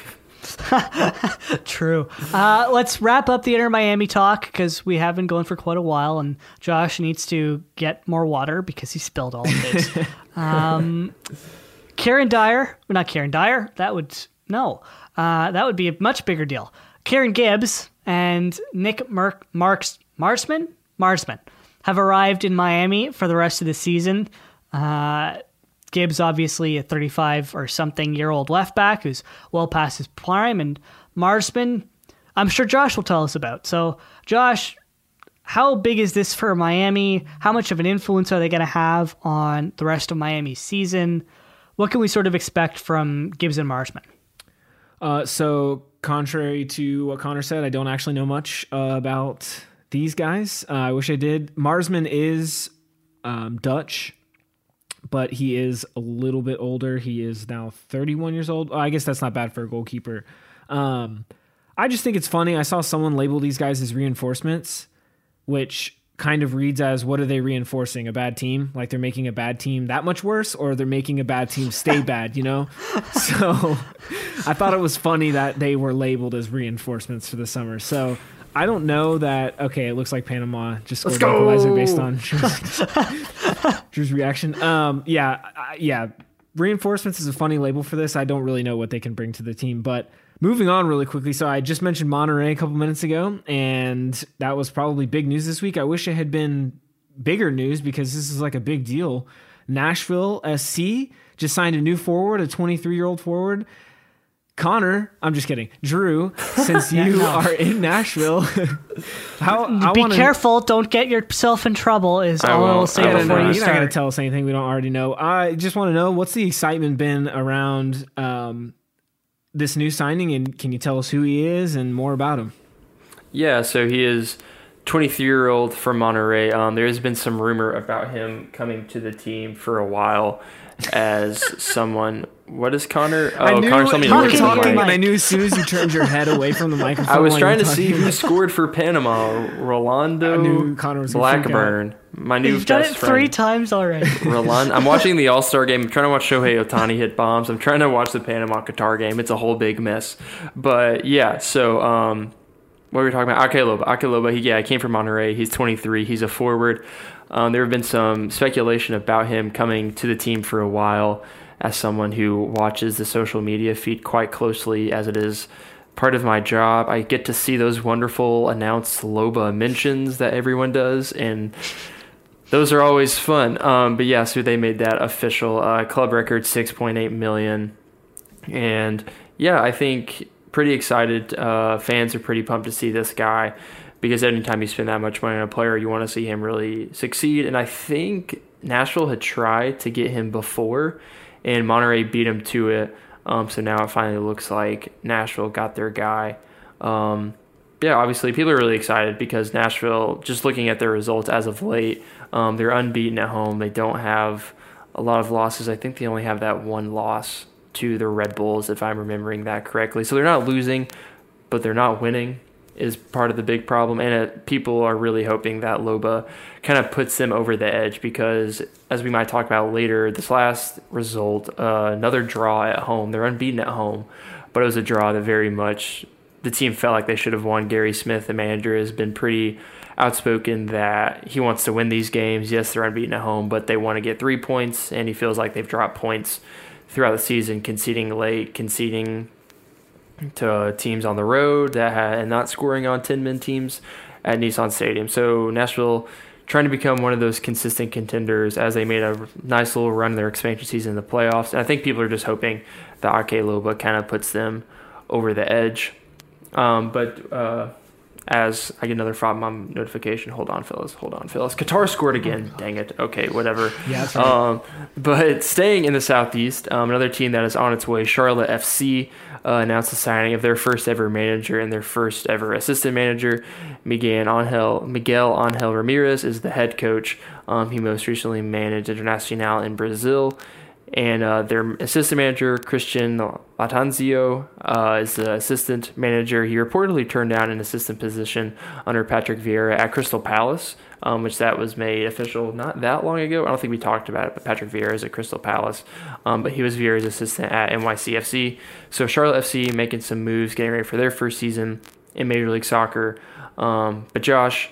True. Uh, let's wrap up the Inter Miami talk because we have been going for quite a while, and Josh needs to get more water because he spilled all of his. um, Kieran Dyer, well, not Kieran Dyer. That would no. Uh, that would be a much bigger deal. Kieran Gibbs and Nick Mer- Marks Marsman Marsman have arrived in Miami for the rest of the season. Uh, Gibbs, obviously a thirty-five or something year old left back who's well past his prime, and Marsman, I'm sure Josh will tell us about. So, Josh, how big is this for Miami? How much of an influence are they going to have on the rest of Miami's season? What can we sort of expect from Gibbs and Marsman? Uh, so contrary to what Connor said, I don't actually know much uh, about these guys. Uh, I wish I did. Marsman is um, Dutch, but he is a little bit older. He is now thirty-one years old. Oh, I guess that's not bad for a goalkeeper. Um, I just think it's funny. I saw someone label these guys as reinforcements, which kind of reads as, what are they reinforcing? A bad team? Like they're making a bad team that much worse, or they're making a bad team stay bad, you know? So I thought it was funny that they were labeled as reinforcements for the summer. So I don't know that, okay, it looks like Panama just scored an equalizer based on Drew's, Drew's reaction. Um, yeah, I, yeah. Reinforcements is a funny label for this. I don't really know what they can bring to the team, but moving on really quickly. So I just mentioned Monterrey a couple minutes ago, and that was probably big news this week. I wish it had been bigger news because this is like a big deal. Nashville S C just signed a new forward, a twenty-three-year-old forward. Connor, I'm just kidding. Drew, since you no. are in Nashville, how I Be wanna, careful. Don't get yourself in trouble is I all I will won't. say I Yeah, don't before no, know. you you're not going start. to tell us anything we don't already know. I just want to know, what's the excitement been around um, this new signing, and can you tell us who he is and more about him? Yeah, so he is twenty-three-year-old from Monterrey. Um, there has been some rumor about him coming to the team for a while, as someone. What is Connor? Oh, I knew Connor's telling me to you were look at the talking, mic. and I knew as soon as you turned your head away from the microphone. I was while trying you to were see talking. who scored for Panama. Rolando I knew Connor was gonna freak Blackburn, my new You've done best it friend. three times already. Roland. I'm watching the All-Star game. I'm trying to watch Shohei Ohtani hit bombs. I'm trying to watch the Panama-Qatar game. It's a whole big mess. But, yeah, so um, what were we talking about? Ake Loba. Ake Loba, he, yeah, he came from Monterrey. He's twenty-three. He's a forward. Um, there have been some speculation about him coming to the team for a while as someone who watches the social media feed quite closely, as it is part of my job. I get to see those wonderful announced Loba mentions that everyone does, and those are always fun. Um, but yeah, so they made that official. Uh, club record six point eight million dollars. And yeah, I think pretty excited. Uh, fans are pretty pumped to see this guy, because anytime you spend that much money on a player, you want to see him really succeed. And I think Nashville had tried to get him before, and Monterrey beat him to it. Um, so now it finally looks like Nashville got their guy. Um, yeah, obviously people are really excited because Nashville, just looking at their results as of late, um, they're unbeaten at home. They don't have a lot of losses. I think they only have that one loss to the Red Bulls, if I'm remembering that correctly. So they're not losing, but they're not winning is part of the big problem. And it, people are really hoping that Loba kind of puts them over the edge, because as we might talk about later, this last result, uh, another draw at home, they're unbeaten at home, but it was a draw that very much the team felt like they should have won. Gary Smith, the manager, has been pretty outspoken that he wants to win these games. Yes, they're unbeaten at home, but they want to get three points, and he feels like they've dropped points throughout the season, conceding late, conceding to teams on the road that had, and not scoring on ten-man teams at Nissan Stadium. So Nashville trying to become one of those consistent contenders, as they made a nice little run in their expansion season in the playoffs. And I think people are just hoping that Ake Loba kind of puts them over the edge. Um, but uh, as I get another Frog Mom notification, hold on, fellas, hold on, fellas. Qatar scored again. Dang it. Okay, whatever. Yeah, that's right. Um, but staying in the Southeast, um, another team that is on its way, Charlotte F C, uh, announced the signing of their first ever manager and their first ever assistant manager. Miguel Angel, Miguel Angel Ramirez is the head coach. Um, he most recently managed Internacional in Brazil. And uh, their assistant manager, Christian Latanzio, uh, is the assistant manager. He reportedly turned down an assistant position under Patrick Vieira at Crystal Palace, um, which that was made official not that long ago. I don't think we talked about it, but Patrick Vieira is at Crystal Palace. Um, but he was Vieira's assistant at N Y C F C. So Charlotte F C making some moves, getting ready for their first season in Major League Soccer. Um, but Josh,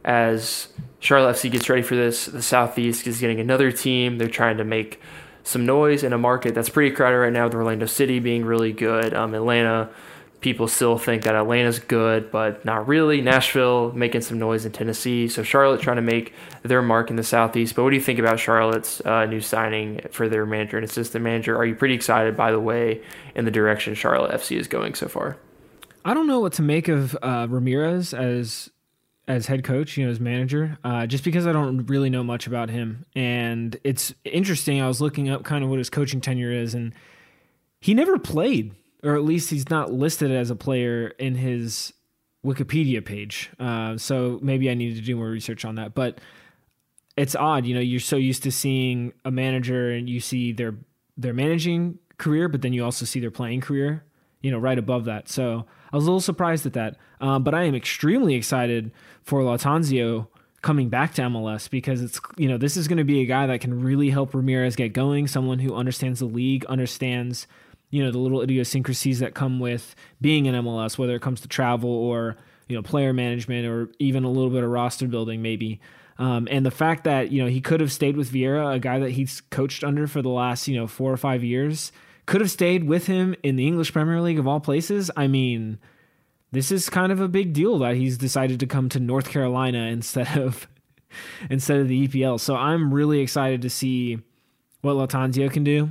as Charlotte F C gets ready for this, the Southeast is getting another team. They're trying to make some noise in a market that's pretty crowded right now, with Orlando City being really good. Um, Atlanta, people still think that Atlanta's good, but not really. Nashville making some noise in Tennessee. So Charlotte trying to make their mark in the Southeast. But what do you think about Charlotte's uh, new signing for their manager and assistant manager? Are you pretty excited, by the way, in the direction Charlotte F C is going so far? I don't know what to make of uh, Ramirez as as head coach, you know, as manager, uh, just because I don't really know much about him. And it's interesting. I was looking up kind of what his coaching tenure is, and he never played, or at least he's not listed as a player in his Wikipedia page. Uh, so maybe I need to do more research on that. But it's odd, you know, you're so used to seeing a manager and you see their their managing career, but then you also see their playing career, you know, right above that. So I was a little surprised at that. Um, but I am extremely excited for Latanzio coming back to M L S, because it's, you know, this is going to be a guy that can really help Ramirez get going, someone who understands the league, understands, you know, the little idiosyncrasies that come with being in M L S, whether it comes to travel or, you know, player management or even a little bit of roster building maybe. Um, and the fact that, you know, he could have stayed with Vieira, a guy that he's coached under for the last, you know, four or five years, could have stayed with him in the English Premier League of all places. I mean, this is kind of a big deal that he's decided to come to North Carolina instead of instead of the E P L. So I'm really excited to see what Latanzio can do.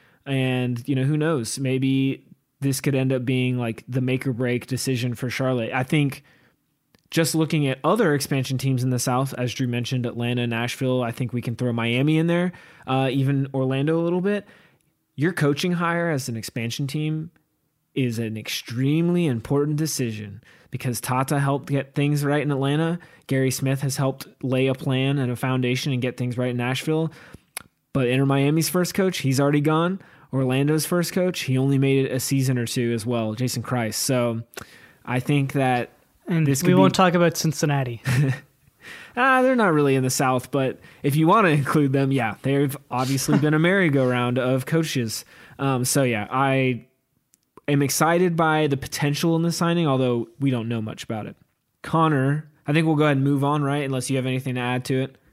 And, you know, who knows? Maybe this could end up being like the make or break decision for Charlotte. I think just looking at other expansion teams in the South, as Drew mentioned, Atlanta, Nashville, I think we can throw Miami in there, uh, even Orlando a little bit. Your coaching hire as an expansion team is an extremely important decision, because Tata helped get things right in Atlanta. Gary Smith has helped lay a plan and a foundation and get things right in Nashville. But Inter Miami's first coach, he's already gone. Orlando's first coach, he only made it a season or two as well, Jason Christ. So I think that and this we could won't be, talk about Cincinnati. ah, they're not really in the South, but if you want to include them, yeah, they've obviously been a merry-go-round of coaches. Um, so yeah, I am excited by the potential in the signing, although we don't know much about it. Connor, I think we'll go ahead and move on, right? Unless you have anything to add to it.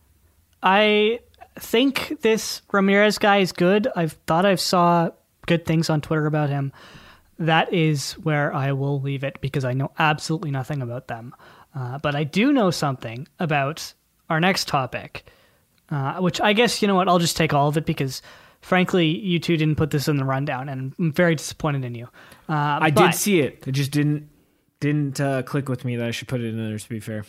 I think this Ramirez guy is good. I've thought I saw good things on Twitter about him. That is where I will leave it because I know absolutely nothing about them. Uh, but I do know something about our next topic, uh, which I guess, you know what, I'll just take all of it because, frankly, you two didn't put this in the rundown, and I'm very disappointed in you. Uh, I but, did see it. It just didn't didn't uh, click with me that I should put it in there, to be fair.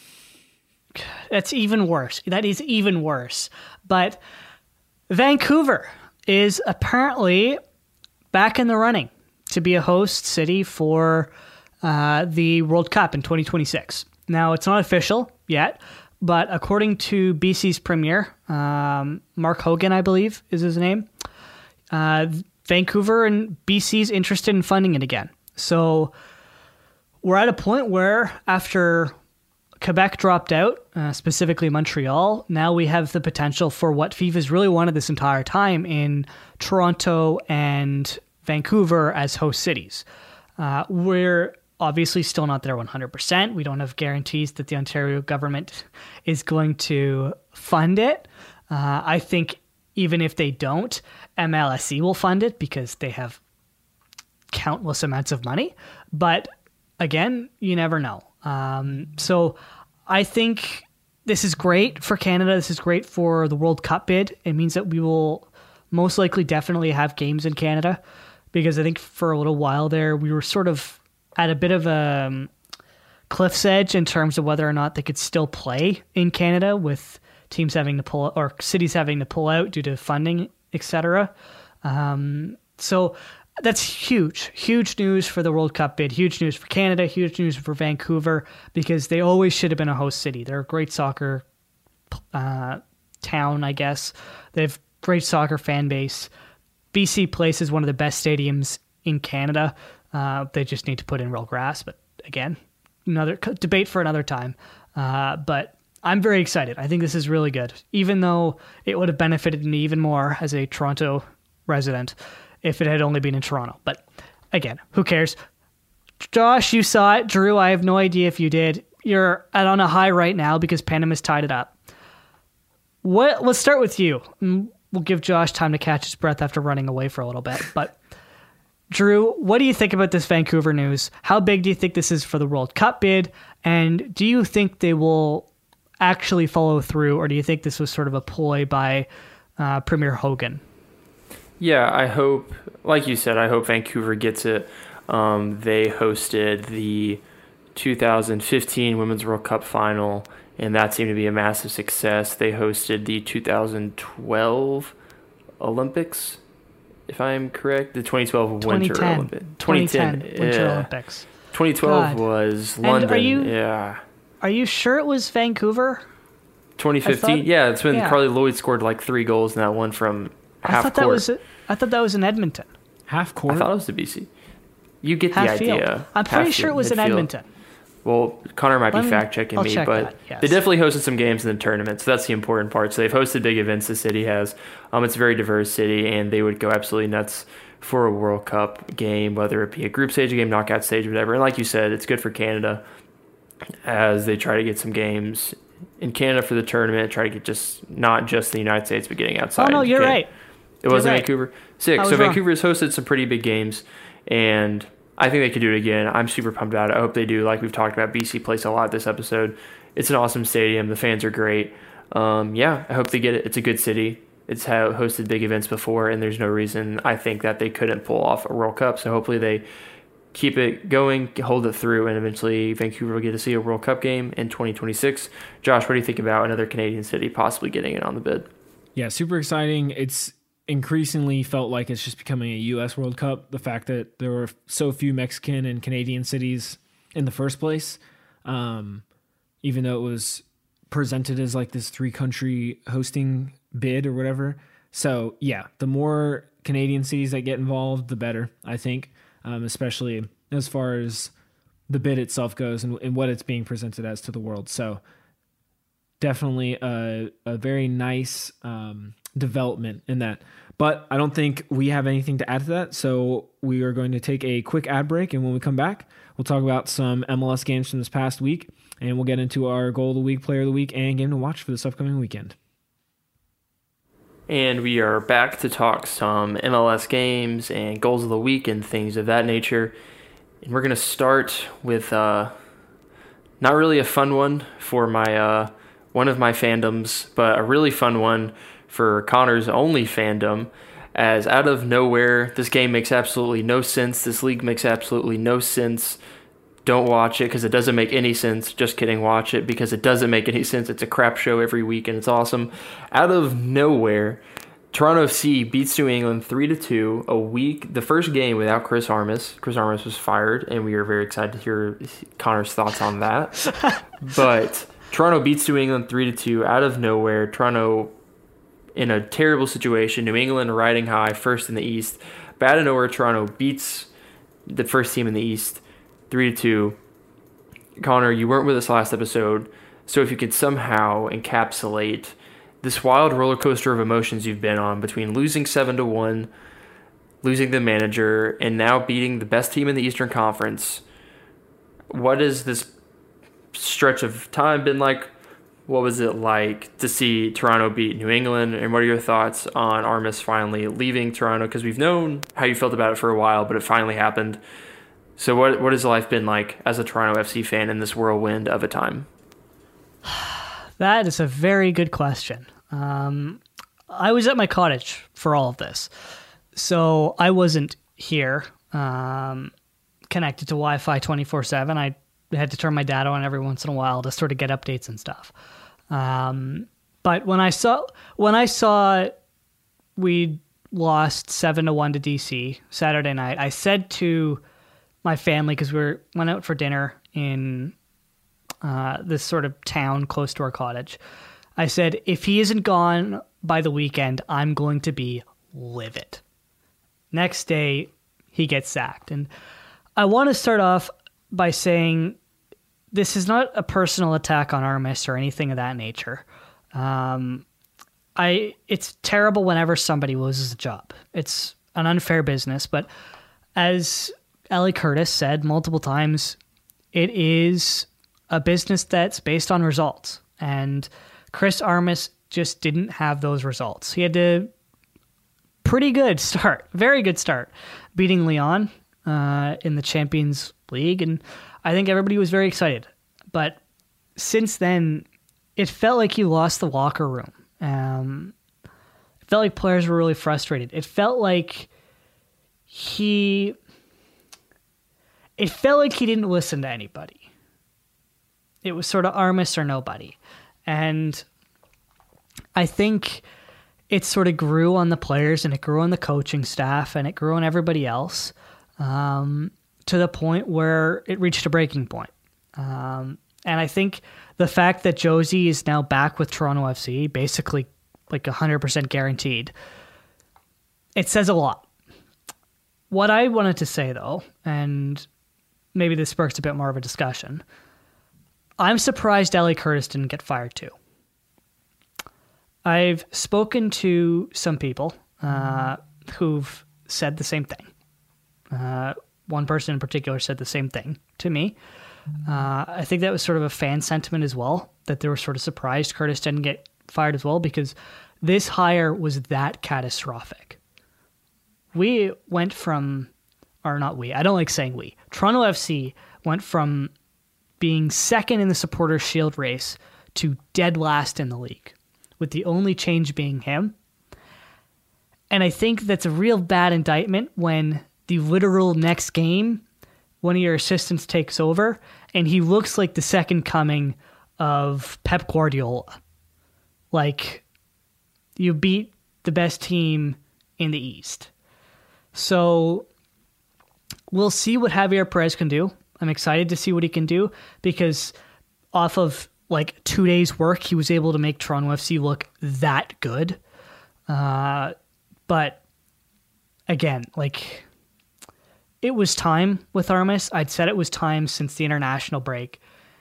That's even worse. That is even worse. But Vancouver is apparently back in the running to be a host city for uh, the World Cup in twenty twenty-six. Now, it's not official yet, but according to B C's premier, um, Mark Hogan, I believe is his name, uh, Vancouver and B C's interested in funding it again. So we're at a point where after Quebec dropped out, uh, specifically Montreal, now we have the potential for what FIFA's really wanted this entire time in Toronto and Vancouver as host cities. Uh, we're obviously still not there one hundred percent. We don't have guarantees that the Ontario government is going to fund it. Uh, I think even if they don't, M L S E will fund it because they have countless amounts of money. But again, you never know. Um, so I think this is great for Canada. This is great for the World Cup bid. It means that we will most likely definitely have games in Canada because I think for a little while there, we were sort of at a bit of a um, cliff's edge in terms of whether or not they could still play in Canada with teams having to pull or cities having to pull out due to funding, et cetera. Um, so that's huge, huge news for the World Cup bid, huge news for Canada, huge news for Vancouver, because they always should have been a host city. They're a great soccer uh, town, I guess. They have great soccer fan base. B C Place is one of the best stadiums in Canada. Uh, they just need to put in real grass, but again, another debate for another time. Uh, but I'm very excited. I think this is really good, even though it would have benefited me even more as a Toronto resident if it had only been in Toronto. But again, who cares? Josh, you saw it. Drew, I have no idea if you did. You're at on a high right now because Panama's tied it up. What? Let's start with you. We'll give Josh time to catch his breath after running away for a little bit. But Drew, what do you think about this Vancouver news? How big do you think this is for the World Cup bid? And do you think they will actually follow through, or do you think this was sort of a ploy by uh, Premier Hogan? Yeah, I hope, like you said, I hope Vancouver gets it. Um, they hosted the two thousand fifteen Women's World Cup final, and that seemed to be a massive success. They hosted the two thousand twelve Olympics, if I'm correct, the twenty twelve Winter Olympics. twenty ten Winter yeah. Olympics. twenty twelve God. was London. And are you, yeah. Are you sure it was Vancouver? twenty fifteen? thought, yeah, it's when yeah. Carly Lloyd scored like three goals in that one from half I thought court. that was I thought that was in Edmonton. Half court? I thought it was the B C. You get Half the field. idea. I'm pretty Half sure it field, was in midfield. Edmonton. Well, Connor might Let be me- fact checking I'll me, check but that, yes. they definitely hosted some games in the tournament, so that's the important part. So they've hosted big events. The city has. Um, it's a very diverse city, and they would go absolutely nuts for a World Cup game, whether it be a group stage, a game, knockout stage, whatever. And like you said, it's good for Canada as they try to get some games in Canada for the tournament. Try to get just not just the United States, but getting outside. Oh no, you're Get- right. It was in right. Vancouver. Sick. I was So wrong. Vancouver has hosted some pretty big games, and I think they could do it again. I'm super pumped about it. I hope they do. Like we've talked about, B C Place a lot this episode. It's an awesome stadium. The fans are great. Um, yeah, I hope they get it. It's a good city. It's ha- hosted big events before, and there's no reason I think that they couldn't pull off a World Cup. So hopefully they keep it going, hold it through, and eventually Vancouver will get to see a World Cup game in twenty twenty-six. Josh, what do you think about another Canadian city possibly getting it on the bid? Yeah, super exciting. It's increasingly felt like it's just becoming a U S World Cup. The fact that there were so few Mexican and Canadian cities in the first place, um, even though it was presented as like this three country hosting bid or whatever. So yeah, the more Canadian cities that get involved, the better, I think, um, especially as far as the bid itself goes and, and what it's being presented as to the world. So definitely a, a very nice um, development in that. But I don't think we have anything to add to that. So we are going to take a quick ad break. And when we come back, we'll talk about some M L S games from this past week. And we'll get into our goal of the week, player of the week, and game to watch for this upcoming weekend. And we are back to talk some M L S games and goals of the week and things of that nature. And we're going to start with uh, not really a fun one for my uh, one of my fandoms, but a really fun one for Connor's only fandom. As out of nowhere, this game makes absolutely no sense. This league makes absolutely no sense. Don't watch it because it doesn't make any sense. Just kidding, watch it because it doesn't make any sense. It's a crap show every week and it's awesome. Out of nowhere, Toronto F C beats New England three to two a week. The first game without Chris Armas. Chris Armas was fired, and we are very excited to hear Connor's thoughts on that. But Toronto beats New England three to two out of nowhere. Toronto in a terrible situation. New England riding high, first in the East. But out of nowhere, Toronto beats the first team in the East three to two. Connor, you weren't with us last episode, so if you could somehow encapsulate this wild roller coaster of emotions you've been on between losing seven to one, losing the manager, and now beating the best team in the Eastern Conference. What has this stretch of time been like? What was it like to see Toronto beat New England? And what are your thoughts on Armas finally leaving Toronto? Because we've known how you felt about it for a while, but it finally happened. So what what has life been like as a Toronto F C fan in this whirlwind of a time? That is a very good question. Um, I was at my cottage for all of this, so I wasn't here um, connected to Wi-Fi twenty-four seven. I had to turn my data on every once in a while to sort of get updates and stuff. Um, but when I saw when I saw we lost seven to one to D C Saturday night, I said to my family, because we were, went out for dinner in uh, this sort of town close to our cottage, I said, if he isn't gone by the weekend, I'm going to be livid. Next day, he gets sacked. And I want to start off by saying this is not a personal attack on Armas or anything of that nature. Um, I it's terrible whenever somebody loses a job. It's an unfair business, but as Ellie Curtis said multiple times, it is a business that's based on results. And Chris Armas just didn't have those results. He had a pretty good start, very good start, beating Lyon uh, in the Champions League. And I think everybody was very excited. But since then, it felt like he lost the locker room. Um, it felt like players were really frustrated. It felt like he... It felt like he didn't listen to anybody. It was sort of Armas or nobody. And I think it sort of grew on the players and it grew on the coaching staff and it grew on everybody else um, to the point where it reached a breaking point. Um, and I think the fact that Josie is now back with Toronto F C, basically like one hundred percent guaranteed, it says a lot. What I wanted to say, though, and maybe this sparks a bit more of a discussion, I'm surprised Ellie Curtis didn't get fired too. I've spoken to some people uh, who've said the same thing. Uh, one person in particular said the same thing to me. Uh, I think that was sort of a fan sentiment as well, that they were sort of surprised Curtis didn't get fired as well, because this hire was that catastrophic. We went from, or not we, I don't like saying we, Toronto F C went from being second in the Supporters' Shield race to dead last in the league, with the only change being him. And I think that's a real bad indictment when the literal next game, one of your assistants takes over, and he looks like the second coming of Pep Guardiola. Like, you beat the best team in the East. So we'll see what Javier Perez can do. I'm excited to see what he can do, because off of like two days work, he was able to make Toronto F C look that good. Uh, but again, like it was time with Armas. I'd said it was time since the international break.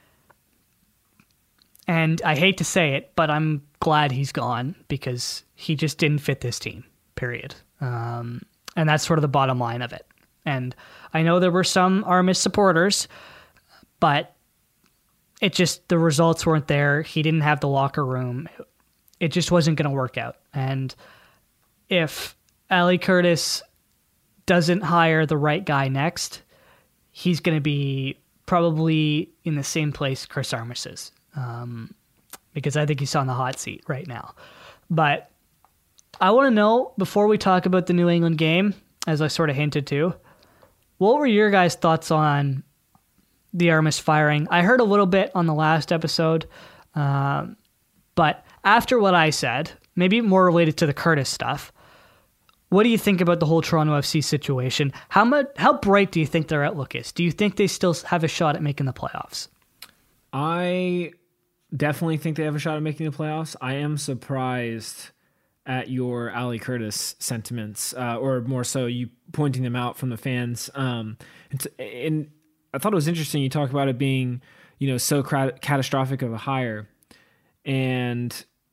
And I hate to say it, but I'm glad he's gone because he just didn't fit this team, period. Um, and that's sort of the bottom line of it. And I know there were some Armas supporters, but it just, the results weren't there. He didn't have the locker room. It just wasn't going to work out. And if Ali Curtis doesn't hire the right guy next, he's going to be probably in the same place Chris Armas is. Um, because I think he's on the hot seat right now. But I want to know, before we talk about the New England game, as I sort of hinted to, what were your guys' thoughts on the Armas firing? I heard a little bit on the last episode, um, but after what I said, maybe more related to the Curtis stuff, what do you think about the whole Toronto F C situation? How much, how bright do you think their outlook is? Do you think they still have a shot at making the playoffs? I definitely think they have a shot at making the playoffs. I am surprised at your Ali Curtis sentiments, uh, or more so you pointing them out from the fans. Um, and, t- and I thought it was interesting. You talk about it being, you know, so crat- catastrophic of a hire. And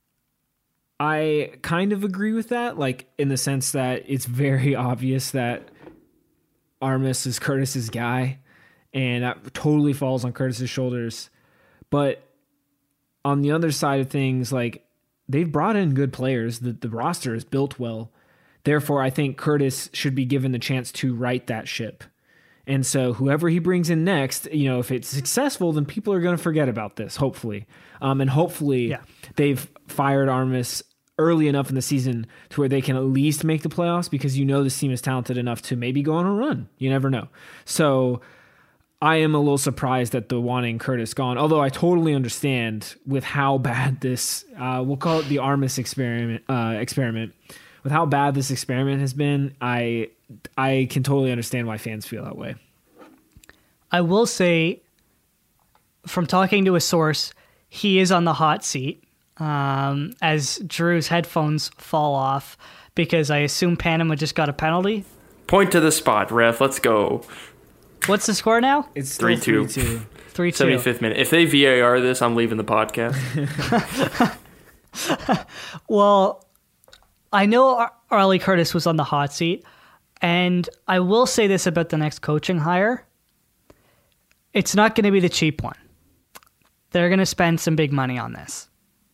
I kind of agree with that, like in the sense that it's very obvious that Armas is Curtis's guy, and that totally falls on Curtis's shoulders. But on the other side of things, like they've brought in good players. The, the roster is built well. Therefore, I think Curtis should be given the chance to right that ship. And so whoever he brings in next, you know, if it's successful, then people are going to forget about this, hopefully. Um, and hopefully yeah. they've fired Armas early enough in the season to where they can at least make the playoffs, because you know this team is talented enough to maybe go on a run. You never know. So I am a little surprised at the wanting Curtis gone, although I totally understand with how bad this, uh, we'll call it the Armas experiment, uh, experiment, with how bad this experiment has been. I I can totally understand why fans feel that way. I will say, from talking to a source, he is on the hot seat um, as Drew's headphones fall off, because I assume Panama just got a penalty. Point to the spot, ref. Let's go. What's the score now? It's three two. three two. seventy-fifth minute. If they V A R this, I'm leaving the podcast. Well, I know Ar- Arlie Curtis was on the hot seat, and I will say this about the next coaching hire. It's not going to be the cheap one. They're going to spend some big money on this.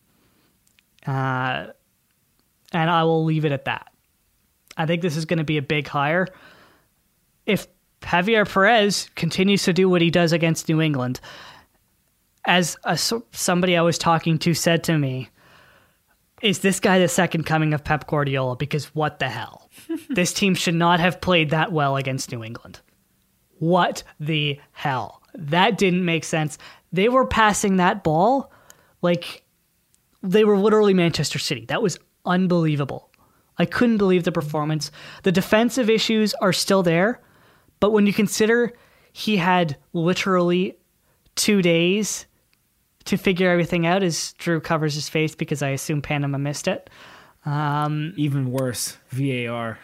Uh, and I will leave it at that. I think this is going to be a big hire. If Javier Perez continues to do what he does against New England, as a, somebody I was talking to said to me, is this guy the second coming of Pep Guardiola? Because what the hell? This team should not have played that well against New England. What the hell? That didn't make sense. They were passing that ball like they were literally Manchester City. That was unbelievable. I couldn't believe the performance. The defensive issues are still there, but when you consider he had literally two days to figure everything out, as Drew covers his face because I assume Panama missed it. Um, Even worse, V A R.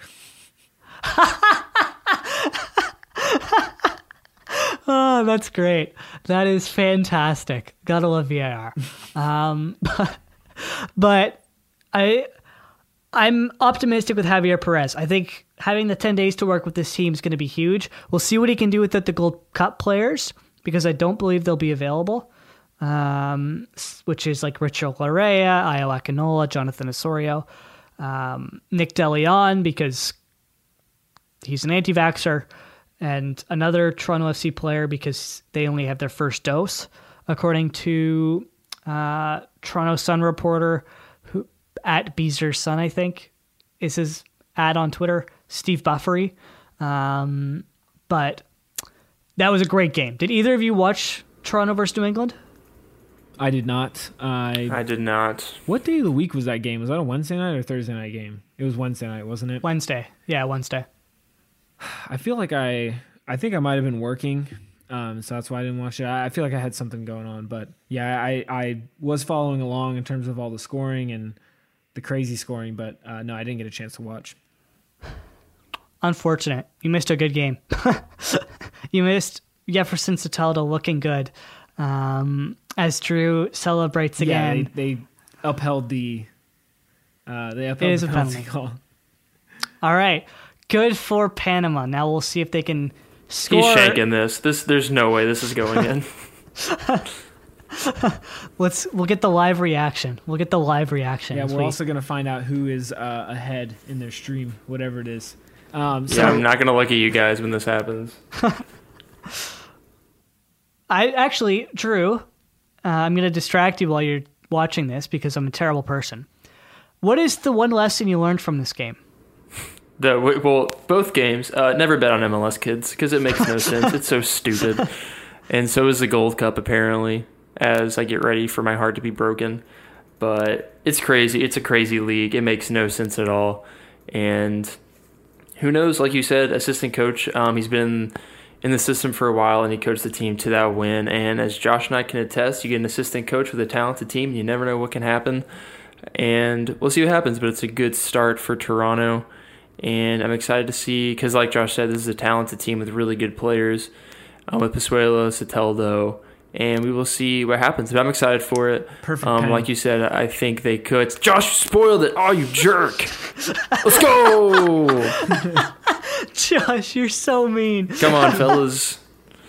Oh, that's great. That is fantastic. Gotta love V A R. Um, but, but I, I'm optimistic with Javier Perez. I think having the ten days to work with this team is going to be huge. We'll see what he can do with the, the Gold Cup players, because I don't believe they'll be available, um, which is like Richard Larea, Ayo Akinola, Jonathan Osorio, um, Nick DeLeon, because he's an anti-vaxxer, and another Toronto F C player because they only have their first dose, according to uh, Toronto Sun reporter who at Beezer Sun, I think, is his ad on Twitter, Steve Buffery. Um, but that was a great game. Did either of you watch Toronto versus New England? I did not. I I did not. What day of the week was that game? Was that a Wednesday night or Thursday night game? It was Wednesday night, wasn't it? Wednesday. Yeah, Wednesday. I feel like I, I think I might have been working, um, so that's why I didn't watch it. I, I feel like I had something going on, but yeah, I, I was following along in terms of all the scoring, and the crazy scoring. But uh, no, I didn't get a chance to watch. Unfortunate. You missed a good game. You missed Jefferson Soteldo looking good. Um, as Drew celebrates again. Yeah, they, they upheld the uh, they upheld It is the a penalty penalty. call. All right. Good for Panama. Now we'll see if they can score. He's shanking this. This there's no way this is going in. Let's we'll get the live reaction. We'll get the live reaction. Yeah, as we're we- also going to find out who is uh, ahead in their stream, whatever it is. Um, so Yeah, I'm not gonna look at you guys when this happens. I actually, Drew, uh, I'm going to distract you while you're watching this because I'm a terrible person. What is the one lesson you learned from this game? The well, both games. Uh, never bet on M L S kids because it makes no sense. It's so stupid. And so is the Gold Cup apparently. As I get ready for my heart to be broken, but it's crazy. It's a crazy league. It makes no sense at all. And who knows? Like you said, assistant coach. Um, he's been in the system for a while, and he coached the team to that win. And as Josh and I can attest, you get an assistant coach with a talented team. You never know what can happen. And we'll see what happens. But it's a good start for Toronto. And I'm excited to see, because like Josh said, this is a talented team with really good players, um, with Pozuelo, Soteldo, and we will see what happens. But I'm excited for it. Perfect Um, pen. like you said, I think they could. Josh spoiled it. Oh, you jerk. Let's go. Josh, you're so mean. Come on, fellas.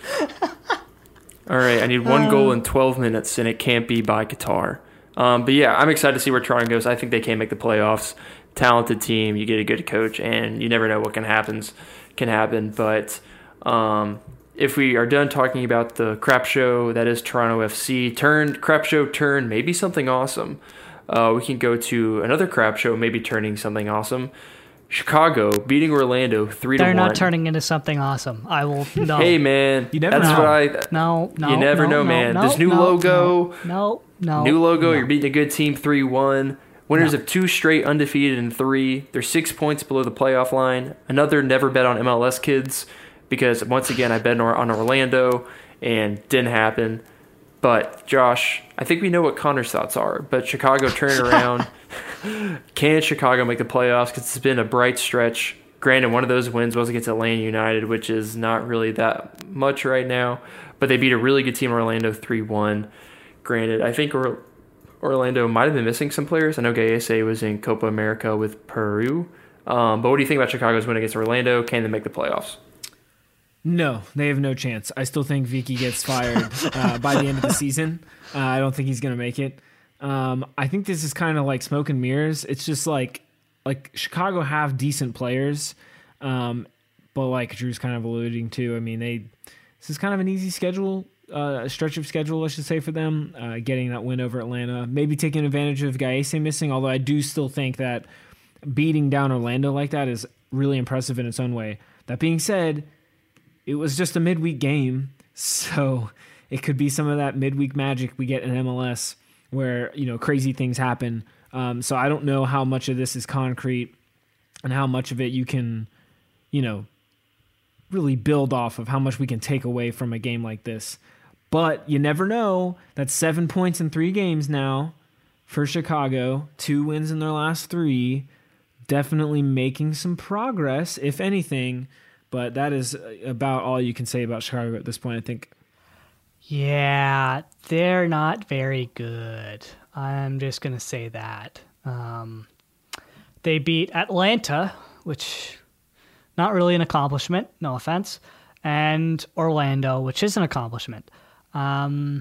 All right, I need one goal in twelve minutes, and it can't be by Qatar. Um, but yeah, I'm excited to see where Toronto goes. I think they can make the playoffs. Talented team, you get a good coach, and you never know what can happens can happen. But um, if we are done talking about the crap show that is Toronto F C, turned crap show turned maybe something awesome. Uh, we can go to another crap show, maybe turning something awesome. Chicago beating Orlando three to They're one. not turning into something awesome. I will no. Hey man, You never that's know. what I. no, no. You never no, know, no, man. No, This new no, logo, No, no. New logo, no. you're beating a good team three one. Winners No. of two straight undefeated in three. They're six points below the playoff line. Another never bet on M L S kids because, once again, I bet on Orlando and didn't happen. But, Josh, I think we know what Connor's thoughts are. But Chicago turning around. Can Chicago make the playoffs? Because it's been a bright stretch. Granted, one of those wins was against Atlanta United, which is not really that much right now. But they beat a really good team, Orlando, three one. Granted, I think Or- Orlando might have been missing some players. I know Gayese was in Copa America with Peru. Um, but what do you think about Chicago's win against Orlando? Can they make the playoffs? No, they have no chance. I still think Vicky gets fired uh, by the end of the season. Uh, I don't think he's going to make it. Um, I think this is kind of like smoke and mirrors. It's just like like Chicago have decent players, um, but like Drew's kind of alluding to, I mean, they this is kind of an easy schedule, uh, a stretch of schedule, I should say, for them, uh, getting that win over Atlanta. Maybe taking advantage of Gayese missing, although I do still think that beating down Orlando like that is really impressive in its own way. That being said, it was just a midweek game, so it could be some of that midweek magic we get in M L S where, you know, crazy things happen. Um, so I don't know how much of this is concrete and how much of it you can, you know, really build off of, how much we can take away from a game like this. But you never know. That's seven points in three games now for Chicago, two wins in their last three. Definitely making some progress, if anything. But that is about all you can say about Chicago at this point, I think. Yeah, they're not very good. I'm just going to say that. Um, they beat Atlanta, which not really an accomplishment, no offense, and Orlando, which is an accomplishment. Um,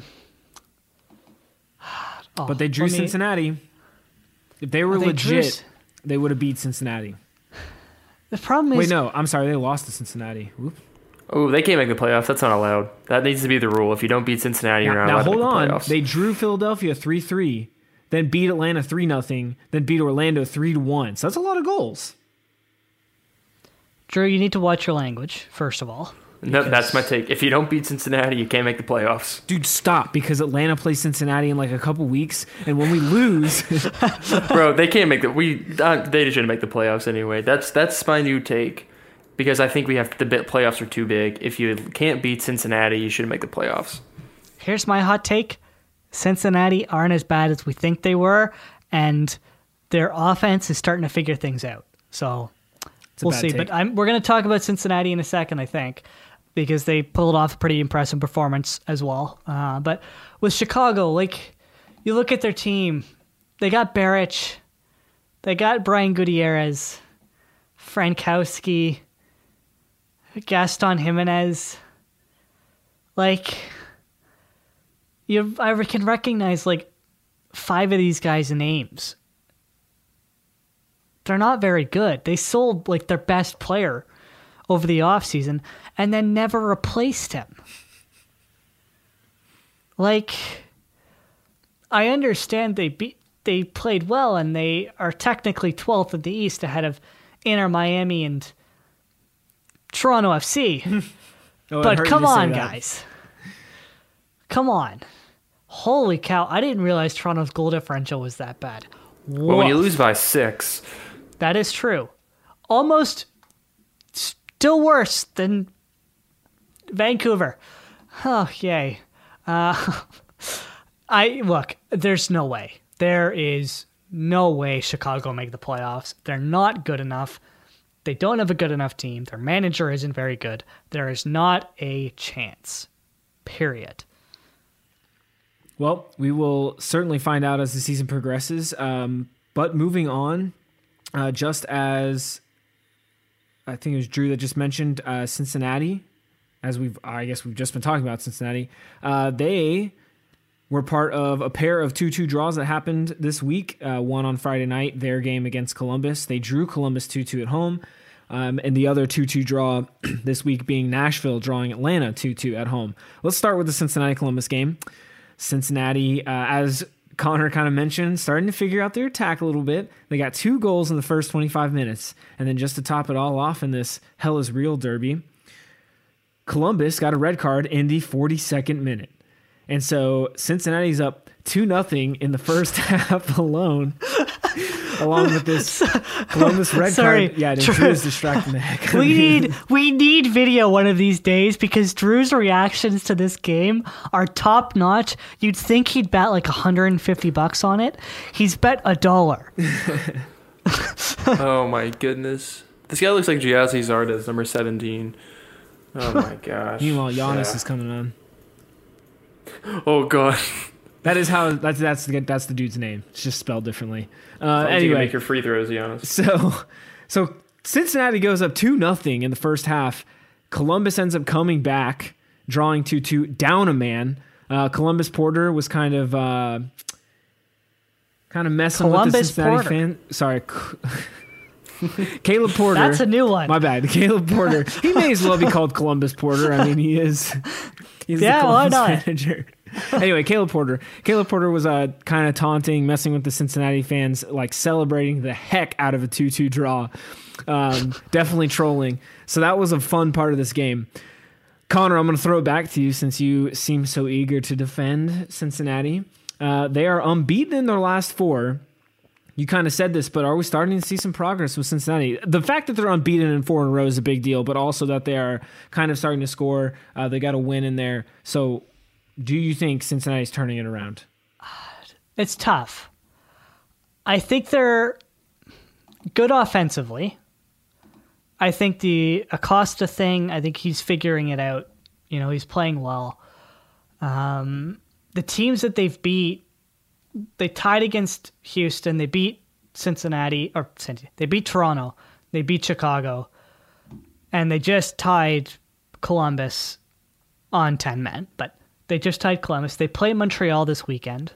oh, But they drew let me- Cincinnati. If they were They drew legit, S- they would have beat Cincinnati. The problem is, Wait, no, I'm sorry. They lost to Cincinnati. Whoop. Oh, they can't make the playoffs. That's not allowed. That needs to be the rule. If you don't beat Cincinnati, you're Now, not now allowed hold to make on. the playoffs. They drew Philadelphia three three, then beat Atlanta three nothing, then beat Orlando three to one. So that's a lot of goals. Drew, you need to watch your language, first of all. no, that's my take. If you don't beat Cincinnati, you can't make the playoffs. Dude, stop, because Atlanta plays Cincinnati in like a couple weeks, and when we lose, Bro, they can't make the we. Uh, they shouldn't make the playoffs anyway. That's that's my new take, because I think we have the bit playoffs are too big. If you can't beat Cincinnati, you shouldn't make the playoffs. Here's my hot take. Cincinnati aren't as bad as we think they were, and their offense is starting to figure things out. So we'll see. take. But I'm, we're going to talk about Cincinnati in a second, I think, because they pulled off a pretty impressive performance as well. Uh, but with Chicago, like, you look at their team, they got Barrich, they got Brian Gutierrez, Frankowski, Gaston Jimenez. Like, you, I can recognize like five of these guys' names. They're not very good. They sold like their best player over the offseason and then never replaced him. Like, I understand they beat, they played well and they are technically twelfth in the East ahead of Inter Miami and Toronto F C. Oh, but come on, guys. Come on. Holy cow. I didn't realize Toronto's goal differential was that bad. Well, when you Woof. lose by six. That is true. Almost still worse than Vancouver. Oh, yay. Uh, I look, there's no way. There is no way Chicago will make the playoffs. They're not good enough. They don't have a good enough team. Their manager isn't very good. There is not a chance. Period. Well, we will certainly find out as the season progresses. Um, but moving on, uh, just as I think it was Drew that just mentioned uh, Cincinnati, as we've, I guess we've just been talking about Cincinnati. Uh, they were part of a pair of two two draws that happened this week. Uh, one on Friday night, their game against Columbus. They drew Columbus two two at home. Um, and the other two two draw this week being Nashville drawing Atlanta two two at home. Let's start with the Cincinnati-Columbus game. Cincinnati, uh, as Connor kind of mentioned, starting to figure out their attack a little bit. They got two goals in the first twenty-five minutes. And then just to top it all off in this Hell is Real derby, Columbus got a red card in the forty-second minute. And so Cincinnati's up two nothing in the first half alone, along with this Columbus red Sorry, card. Yeah, Drew. Drew is distracting the heck out of We me. need we need video one of these days because Drew's reactions to this game are top notch. You'd think he'd bet like one hundred fifty bucks on it. He's bet a dollar. Oh my goodness. This guy looks like Giazzi Zardes, number seventeen. Oh my gosh. Meanwhile, Giannis Yeah. is coming on. Oh god. That is how that's that's the that's the dude's name. It's just spelled differently. Uh, Anyway, you anyway, make your free throws, Giannis. so so Cincinnati goes up two nothing in the first half. Columbus ends up coming back, drawing two two down a man. Uh, Columbus Porter was kind of uh, kind of messing Columbus with the Cincinnati Porter. fan. Sorry. Caleb Porter. That's a new one. My bad. Caleb Porter. He may as well be called Columbus Porter. I mean, he is. He's Yeah, the why Columbus not? manager. Anyway, Caleb Porter. Caleb Porter was uh, kind of taunting, messing with the Cincinnati fans, like celebrating the heck out of a two two draw. Um, definitely trolling. So that was a fun part of this game. Connor, I'm going to throw it back to you since you seem so eager to defend Cincinnati. Uh, they are unbeaten in their last four. You kind of said this, but are we starting to see some progress with Cincinnati? The fact that they're unbeaten in four in a row is a big deal, but also that they are kind of starting to score. Uh, they got a win in there. So do you think Cincinnati's turning it around? It's tough. I think they're good offensively. I think the Acosta thing, I think he's figuring it out. You know, he's playing well. Um, the teams that they've beat, they tied against Houston. They beat Cincinnati, or they beat Toronto. They beat Chicago. And they just tied Columbus on ten men. But they just tied Columbus. They play Montreal this weekend.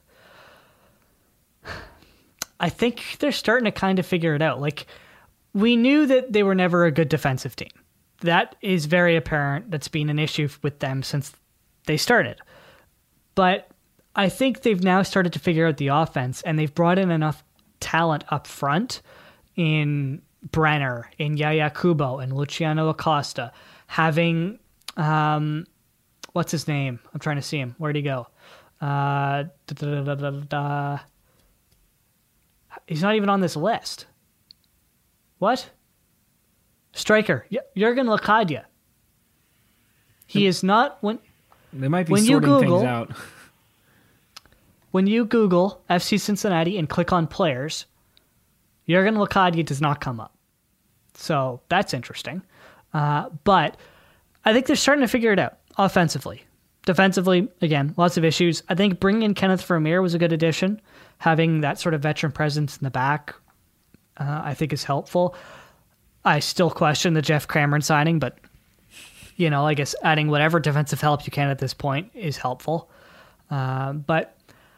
I think they're starting to kind of figure it out. Like, we knew that they were never a good defensive team. That is very apparent. That's been an issue with them since they started. But I think they've now started to figure out the offense, and they've brought in enough talent up front in Brenner, in Yaya Kubo, and Luciano Acosta, having, um, what's his name? I'm trying to see him. Where'd he go? Uh, da, da, da, da, da. He's not even on this list. What? Striker. Y- Jurgen Lakadia. He is not... when. They might be When you sorting Google- things out. When you Google F C Cincinnati and click on players, Jurgen Locadia does not come up. So that's interesting. Uh, but I think they're starting to figure it out offensively. Defensively, again, lots of issues. I think bringing in Kenneth Vermeer was a good addition. Having that sort of veteran presence in the back, uh, I think is helpful. I still question the Jeff Cameron signing, but, you know, I guess adding whatever defensive help you can at this point is helpful. Uh, but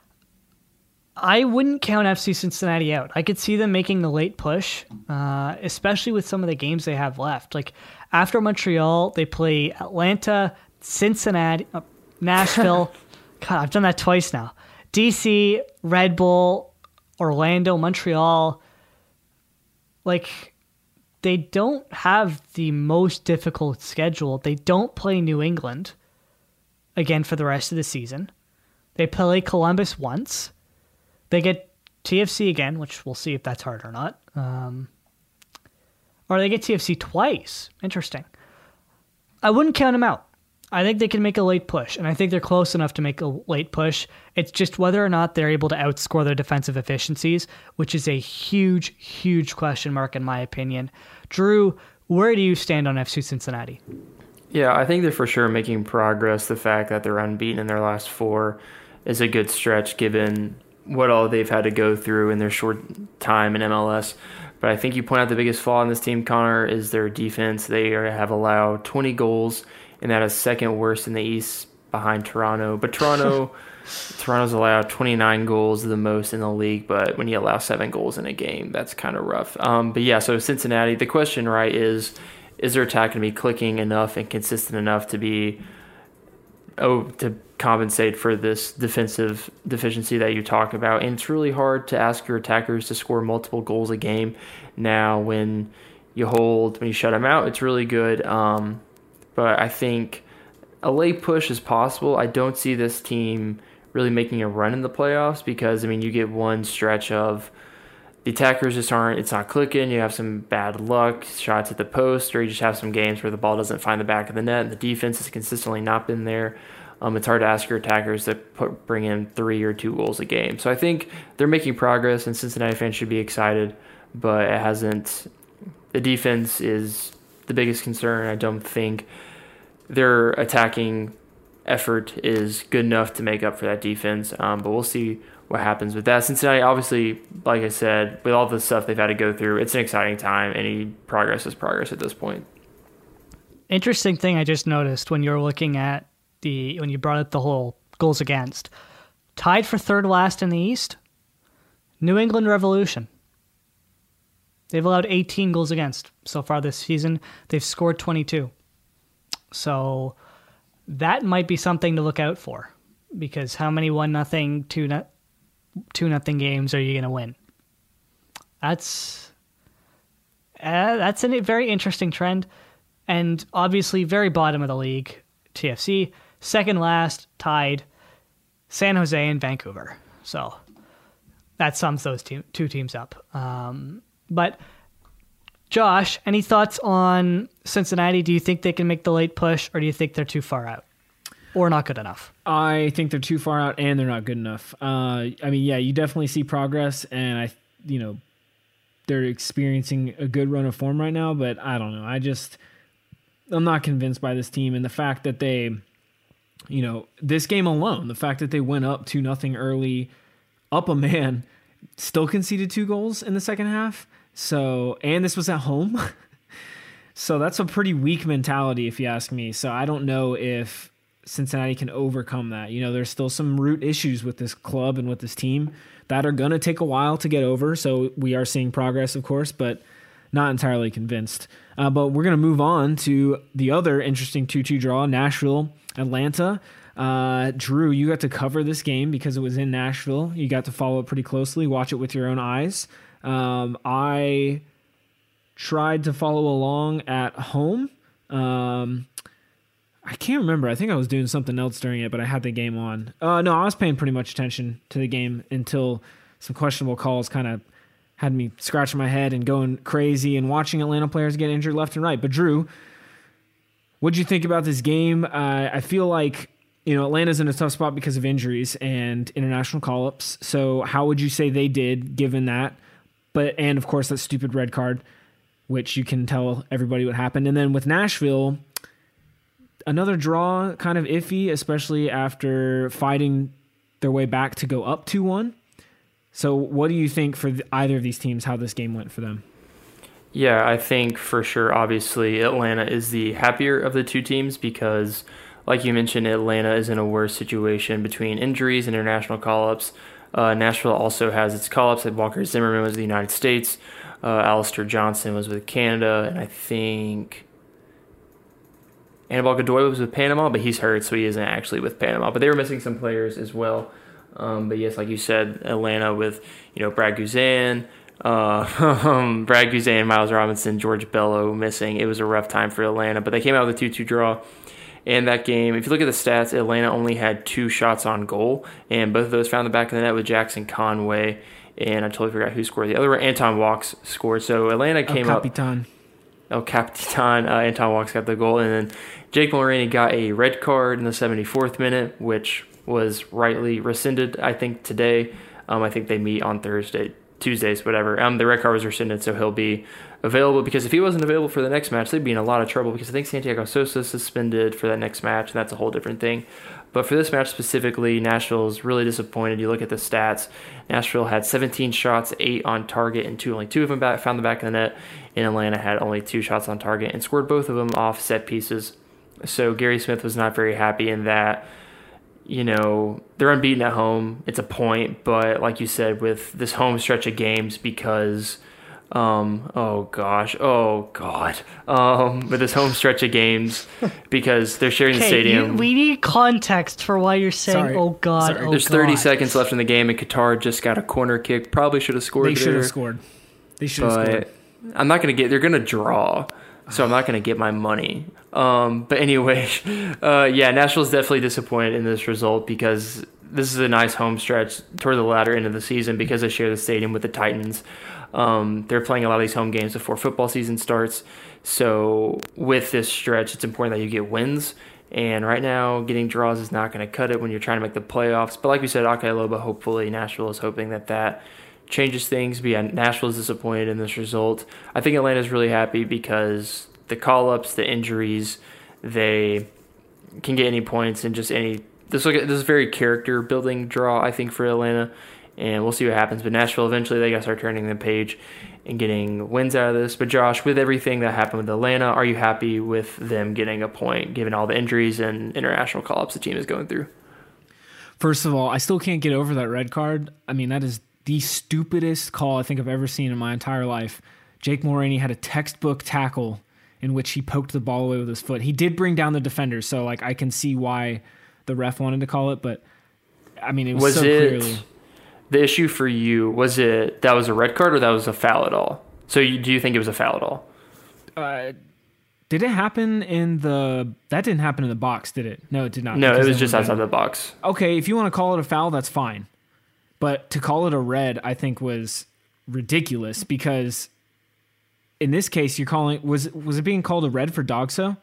I wouldn't count F C Cincinnati out. I could see them making a late push, uh, especially with some of the games they have left. Like, after Montreal, they play Atlanta, Cincinnati, uh, Nashville. God, I've done that twice now. D C, Red Bull, Orlando, Montreal. Like, they don't have the most difficult schedule. They don't play New England again for the rest of the season. They play Columbus once. They get T F C again, which we'll see if that's hard or not. Um, or they get T F C twice. Interesting. I wouldn't count them out. I think they can make a late push, and I think they're close enough to make a late push. It's just whether or not they're able to outscore their defensive efficiencies, which is a huge, huge question mark in my opinion. Drew, where do you stand on F C Cincinnati? Yeah, I think they're for sure making progress. The fact that they're unbeaten in their last four is a good stretch given what all they've had to go through in their short time in M L S. But I think you point out the biggest flaw in this team, Connor, is their defense. They are, have allowed twenty goals, and that is second worst in the East behind Toronto. But Toronto, Toronto's allowed twenty-nine goals, the most in the league. But when you allow seven goals in a game, that's kind of rough. Um, but yeah, so Cincinnati, the question, right, is is their attack going to be clicking enough and consistent enough to be oh to compensate for this defensive deficiency that you talk about? And it's really hard to ask your attackers to score multiple goals a game. Now, when you hold, when you shut them out, it's really good. Um, but I think a late push is possible. I don't see this team really making a run in the playoffs because, I mean, you get one stretch of the attackers just aren't, it's not clicking. You have some bad luck, shots at the post, or you just have some games where the ball doesn't find the back of the net and the defense has consistently not been there. Um, it's hard to ask your attackers to put, bring in three or two goals a game. So I think they're making progress, and Cincinnati fans should be excited, but it hasn't. The defense is the biggest concern. I don't think their attacking effort is good enough to make up for that defense, um, but we'll see what happens with that. Cincinnati, obviously, like I said, with all the stuff they've had to go through, it's an exciting time. Any progress is progress at this point. Interesting thing I just noticed when you were looking at the when you brought up the whole goals against, tied for third last in the East, New England Revolution. They've allowed eighteen goals against so far this season. They've scored twenty-two. So that might be something to look out for, because how many one nothing, two no, two nothing games are you going to win? That's uh, that's a very interesting trend, and obviously very bottom of the league. T F C second last, tied San Jose and Vancouver. So that sums those te- two teams up. Um, but Josh, any thoughts on Cincinnati? Do you think they can make the late push, or do you think they're too far out or not good enough? I think they're too far out and they're not good enough. Uh, I mean, yeah, you definitely see progress, and I, you know, they're experiencing a good run of form right now, but I don't know. I just, I'm not convinced by this team, and the fact that they, you know, this game alone, the fact that they went up two nothing early, up a man, still conceded two goals in the second half. So, and this was at home. So that's a pretty weak mentality, if you ask me. So I don't know if Cincinnati can overcome that. You know, there's still some root issues with this club and with this team that are going to take a while to get over. So we are seeing progress, of course, but not entirely convinced. Uh, but we're going to move on to the other interesting two two draw, Nashville, Atlanta. Uh, Drew, you got to cover this game because it was in Nashville. You got to follow it pretty closely, watch it with your own eyes. Um, I tried to follow along at home. Um, I can't remember. I think I was doing something else during it, but I had the game on. Uh, no, I was paying pretty much attention to the game until some questionable calls kind of had me scratching my head and going crazy and watching Atlanta players get injured left and right. But Drew, what'd you think about this game? Uh, I feel like, you know, Atlanta's in a tough spot because of injuries and international call-ups. So how would you say they did given that? but and of course that stupid red card, which you can tell everybody what happened. And then with Nashville, another draw, kind of iffy, especially after fighting their way back to go up two one. So what do you think for the, either of these teams, how this game went for them? Yeah, I think for sure, obviously, Atlanta is the happier of the two teams because, like you mentioned, Atlanta is in a worse situation between injuries and international call-ups. Uh, Nashville also has its call-ups. Like Walker Zimmerman was with the United States. Uh, Alistair Johnson was with Canada. And I think Anibal Godoy was with Panama, but he's hurt, so he isn't actually with Panama. But they were missing some players as well. Um, but yes, like you said, Atlanta with, you know, Brad Guzan, uh, Brad Guzan, Miles Robinson, George Bello missing. It was a rough time for Atlanta, but they came out with a two two draw. And that game, if you look at the stats, Atlanta only had two shots on goal, and both of those found the back of the net with Jackson Conway. And I totally forgot who scored the other one. Anton Walks scored. So Atlanta came El up. Capitan. El Capitan. Uh, Anton Walks got the goal. And then Jake Mulroney got a red card in the seventy-fourth minute, which was rightly rescinded, I think, today. Um, I think they meet on Thursday, Tuesdays, whatever. Um, the red card was rescinded, so he'll be available, because if he wasn't available for the next match, they'd be in a lot of trouble, because I think Santiago Sosa is suspended for that next match, and that's a whole different thing. But for this match specifically, Nashville's really disappointed. You look at the stats. Nashville had seventeen shots, eight on target, and two only two of them back, found the back of the net. And Atlanta had only two shots on target and scored both of them off set pieces. So Gary Smith was not very happy in that. You know, they're unbeaten at home. It's a point, but like you said, with this home stretch of games, because, um, oh gosh, oh god, um, with this home stretch of games, because they're sharing the stadium. You, we need context for why you're saying, Sorry. oh god, Sorry. oh There's god. thirty seconds left in the game, and Qatar just got a corner kick. Probably should have scored. They should have there, scored. They should have but scored. I'm not gonna get. They're gonna draw. So I'm not going to get my money. Um, but anyway, uh, yeah, Nashville's definitely disappointed in this result, because this is a nice home stretch toward the latter end of the season, because they share the stadium with the Titans. Um, they're playing a lot of these home games before football season starts. So with this stretch, it's important that you get wins. And right now, getting draws is not going to cut it when you're trying to make the playoffs. But like we said, Akailoba, hopefully Nashville is hoping that that changes things. But yeah, Nashville is disappointed in this result. I think Atlanta's really happy because the call-ups, the injuries, they can get any points and just any. This look this is a very character-building draw, I think, for Atlanta, and we'll see what happens. But Nashville, eventually, they got to start turning the page and getting wins out of this. But Josh, with everything that happened with Atlanta, are you happy with them getting a point, given all the injuries and international call-ups the team is going through? First of all, I still can't get over that red card. I mean, that is the stupidest call I think I've ever seen in my entire life. Jake Mulroney had a textbook tackle in which he poked the ball away with his foot. He did bring down the defender, so like I can see why the ref wanted to call it, but I mean, it was, was so it clearly. The issue for you, was it that was a red card or that was a foul at all? So you, do you think it was a foul at all? Uh, did it happen in the... That didn't happen in the box, did it? No, it did not. No, it because was they just went outside down. the box. Okay, if you want to call it a foul, that's fine. But to call it a red, I think was ridiculous, because in this case, you're calling... Was, was it being called a red for Dogso?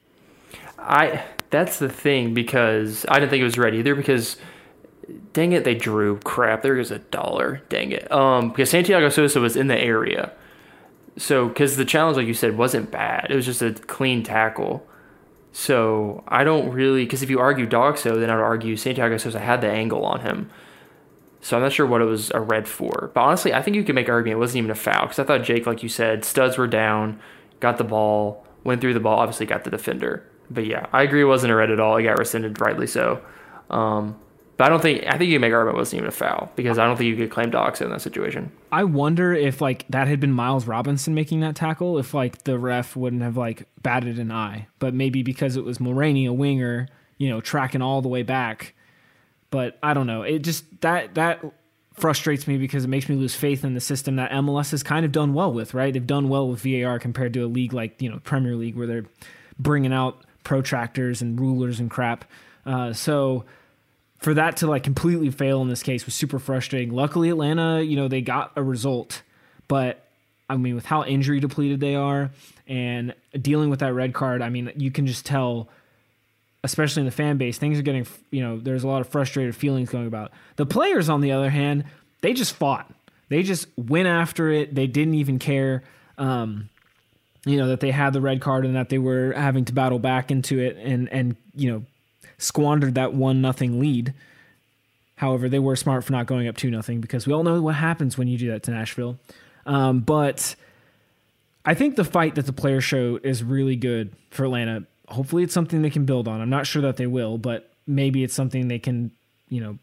I That's the thing, because I didn't think it was red either, because... Dang it, they drew. Crap, there goes a dollar. Dang it. Um, because Santiago Sosa was in the area. So, because the challenge, like you said, wasn't bad. It was just a clean tackle. So, I don't really... Because if you argue Dogso, then I would argue Santiago Sosa had the angle on him. So, I'm not sure what it was a red for. But honestly, I think you could make an argument it wasn't even a foul. Because I thought Jake, like you said, studs were down, got the ball, went through the ball, obviously got the defender. But yeah, I agree it wasn't a red at all. It got rescinded, rightly so. Um... But I don't think I think you can make argument it wasn't even a foul, because I don't think you could claim Doxo in that situation. I wonder if like that had been Miles Robinson making that tackle, if like the ref wouldn't have like batted an eye. But maybe because it was Mulroney, a winger, you know, tracking all the way back. But I don't know. It just that that frustrates me, because it makes me lose faith in the system that M L S has kind of done well with, right? They've done well with V A R compared to a league like, you know, Premier League, where they're bringing out protractors and rulers and crap. Uh, so. For that to like completely fail in this case was super frustrating. Luckily, Atlanta, you know, they got a result, but I mean, with how injury depleted they are and dealing with that red card, I mean, you can just tell, especially in the fan base, things are getting, you know, there's a lot of frustrated feelings going about. The players, on the other hand, they just fought. They just went after it. They didn't even care, um, you know, that they had the red card and that they were having to battle back into it and, and you know, squandered that one nothing lead. However, they were smart for not going up two nothing because we all know what happens when you do that to Nashville. Um, but I think the fight that the players showed is really good for Atlanta. Hopefully it's something they can build on. I'm not sure that they will, but maybe it's something they can, you know,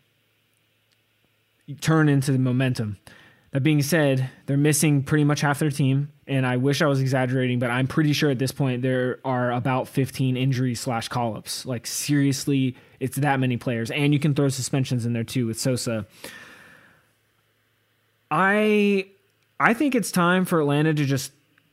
turn into the momentum. That being said, they're missing pretty much half their team, and I wish I was exaggerating, but I'm pretty sure at this point there are about fifteen injuries slash call-ups. Like, seriously, it's that many players, and you can throw suspensions in there too with Sosa. I I think it's time for Atlanta to just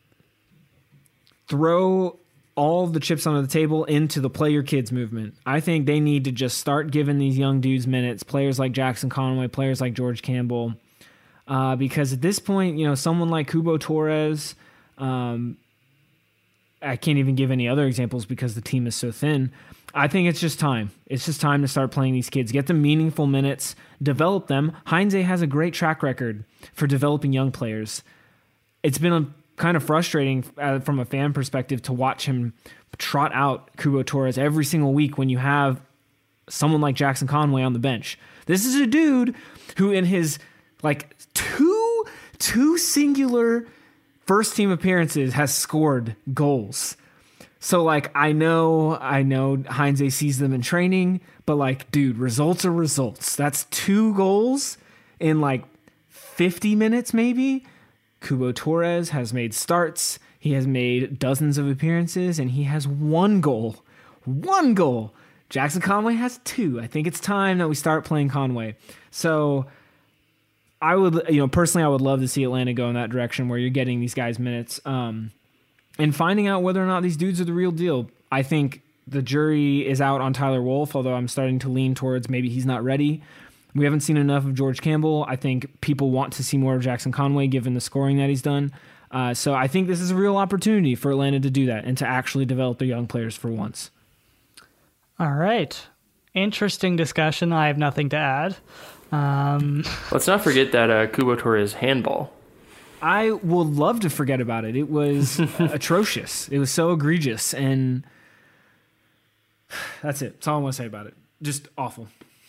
throw all the chips on the table into the play your kids movement. I think they need to just start giving these young dudes minutes, players like Jackson Conway, players like George Campbell, uh, because at this point, you know, someone like Cubo Torres, um, I can't even give any other examples because the team is so thin. I think it's just time. It's just time to start playing these kids, get them meaningful minutes, develop them. Heinze has a great track record for developing young players. It's been a kind of frustrating uh, from a fan perspective to watch him trot out Cubo Torres every single week when you have someone like Jackson Conway on the bench. This is a dude who in his like two two singular first team appearances has scored goals. So like I know I know Heinze sees them in training, but like dude, results are results. That's two goals in like fifty minutes maybe. Cubo Torres has made starts, he has made dozens of appearances, and he has one goal. One goal. Jackson Conway has two. I think it's time that we start playing Conway. So I would, you know, personally, I would love to see Atlanta go in that direction where you're getting these guys minutes um, and finding out whether or not these dudes are the real deal. I think the jury is out on Tyler Wolff, although I'm starting to lean towards maybe he's not ready. We haven't seen enough of George Campbell. I think people want to see more of Jackson Conway given the scoring that he's done. Uh, so I think this is a real opportunity for Atlanta to do that and to actually develop their young players for once. All right. Interesting discussion. I have nothing to add. Um, Let's not forget that uh, Cubo Torres handball. I would love to forget about it. It was atrocious. It was so egregious, and that's it. That's all I want to say about it. Just awful.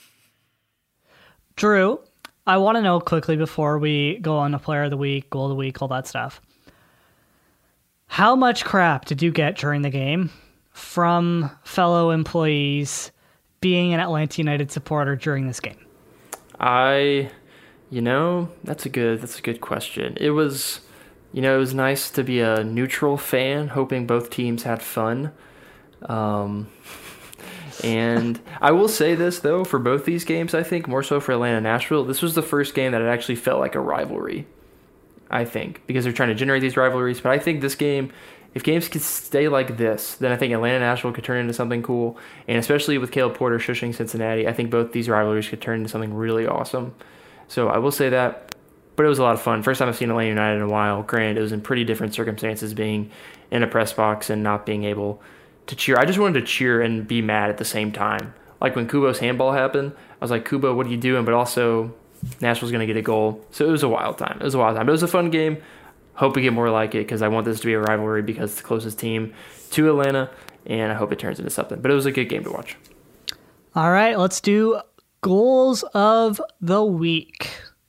Drew, I want to know quickly before we go on to Player of the Week, Goal of the Week, all that stuff. How much crap did you get during the game from fellow employees being an Atlanta United supporter during this game? I, you know, that's a good that's a good question. It was, you know, it was nice to be a neutral fan, hoping both teams had fun. Um, and I will say this though, for both these games, I think more so for Atlanta and Nashville, this was the first game that it actually felt like a rivalry. I think because they're trying to generate these rivalries, but I think this game, if games could stay like this, then I think Atlanta and Nashville could turn into something cool. And especially with Caleb Porter shushing Cincinnati, I think both these rivalries could turn into something really awesome. So I will say that. But it was a lot of fun. First time I've seen Atlanta United in a while. Granted, it was in pretty different circumstances, being in a press box and not being able to cheer. I just wanted to cheer and be mad at the same time. Like when Kubo's handball happened, I was like, Kubo, what are you doing? But also, Nashville's going to get a goal. So it was a wild time. It was a wild time. But it was a fun game. Hope we get more like it because I want this to be a rivalry because it's the closest team to Atlanta, and I hope it turns into something. But it was a good game to watch. All right, let's do goals of the week.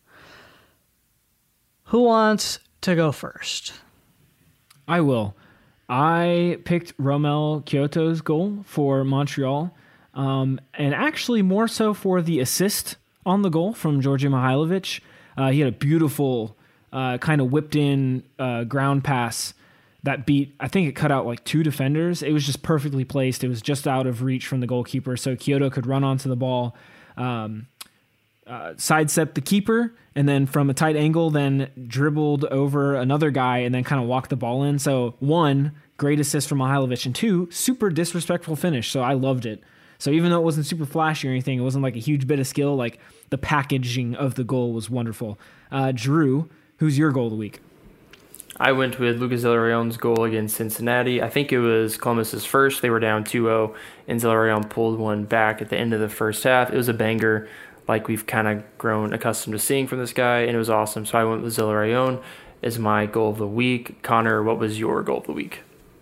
Who wants to go first? I will. I picked Romel Kyoto's goal for Montreal, um, and actually more so for the assist on the goal from Georgi Mihailovic. Uh, he had a beautiful Uh, kind of whipped in uh, ground pass that beat, I think it cut out like two defenders. It was just perfectly placed. It was just out of reach from the goalkeeper, so Kyoto could run onto the ball, um, uh, sidestep the keeper, and then from a tight angle, then dribbled over another guy and then kind of walked the ball in. So one, great assist from Mihailovic, and two, super disrespectful finish, so I loved it. So even though it wasn't super flashy or anything, it wasn't like a huge bit of skill, like the packaging of the goal was wonderful. Uh, Drew, who's your goal of the week? I went with Lucas Zelarayán's goal against Cincinnati. I think it was Columbus's first. They were down two oh, and Zelarayán pulled one back at the end of the first half. It was a banger. like we've kind of grown accustomed to seeing from this guy, and it was awesome. So I went with Zelarayán as my goal of the week. Connor, what was your goal of the week?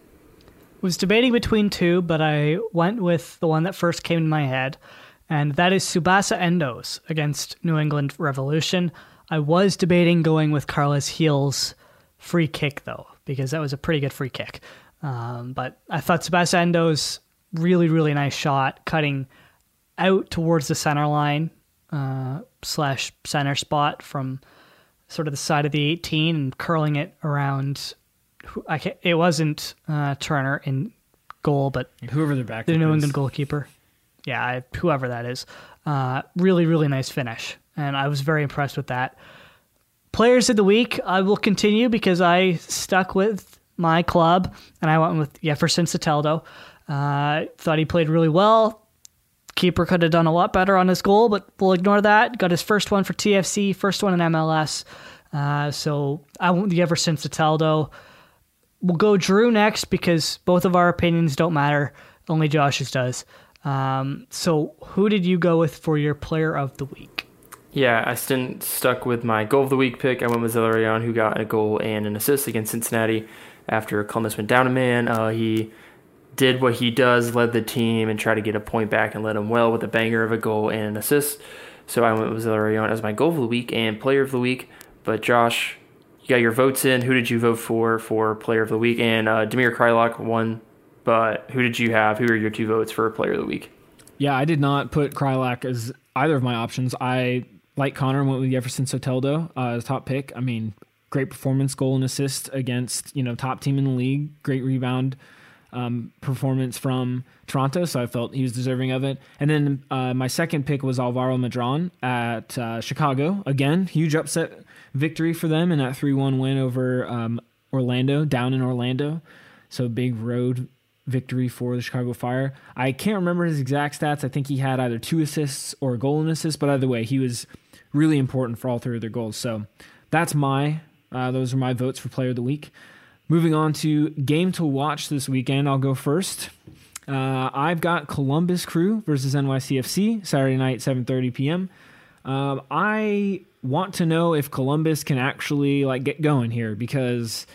Was debating between two, but I went with the one that first came to my head, and that is Tsubasa Endo's against New England Revolution. I was debating going with Carles Gil's free kick, though, because that was a pretty good free kick. Um, but I thought Tsubasa Endo's really, really nice shot, cutting out towards the center line uh, slash center spot from sort of the side of the eighteen and curling it around. I can't, it wasn't uh, Turner in goal, but whoever their back the New is. England goalkeeper. Yeah, I, whoever that is. Uh, really, really nice finish, and I was very impressed with that. Players of the week, I will continue because I stuck with my club, and I went with Jefferson Soteldo. Uh, thought he played really well. Keeper could have done a lot better on his goal, but we'll ignore that. Got his first one for T F C, first one in M L S. Uh, so I went with Jefferson Soteldo. We'll go Drew next because both of our opinions don't matter. Only Josh's does. Um, so who did you go with for your player of the week? Yeah, I st- stuck with my goal of the week pick. I went with Zelarayán, who got a goal and an assist against Cincinnati after Columbus went down a man. Uh, he did what he does, led the team, and tried to get a point back and led them well with a banger of a goal and an assist. So I went with Zelarayán as my goal of the week and player of the week. But Josh, you got your votes in. Who did you vote for for player of the week? And uh, Damir Kreilach won, but who did you have? Who are your two votes for player of the week? Yeah, I did not put Kreilach as either of my options. I, like Connor, went with Jefferson Soteldo uh, as top pick. I mean, great performance, goal and assist against, you know, top team in the league. Great rebound um, performance from Toronto, so I felt he was deserving of it. And then uh, my second pick was Alvaro Madron at uh, Chicago. Again, huge upset victory for them in that three one win over um, Orlando, down in Orlando. So big road victory for the Chicago Fire. I can't remember his exact stats. I think he had either two assists or a goal and assist, but either way, he was really important for all three of their goals. So that's my, uh, those are my votes for player of the week. Moving on to game to watch this weekend, I'll go first. Uh, I've got Columbus Crew versus N Y C F C, Saturday night, seven thirty p.m. Um, I want to know if Columbus can actually like get going here because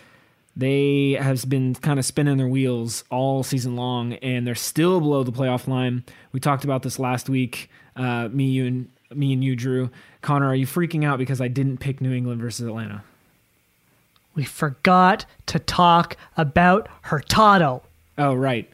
they have been kind of spinning their wheels all season long, and they're still below the playoff line. We talked about this last week, uh, me, you, and me and you, Drew. Connor, are you freaking out because I didn't pick New England versus Atlanta? We forgot to talk about Hurtado. Oh, right.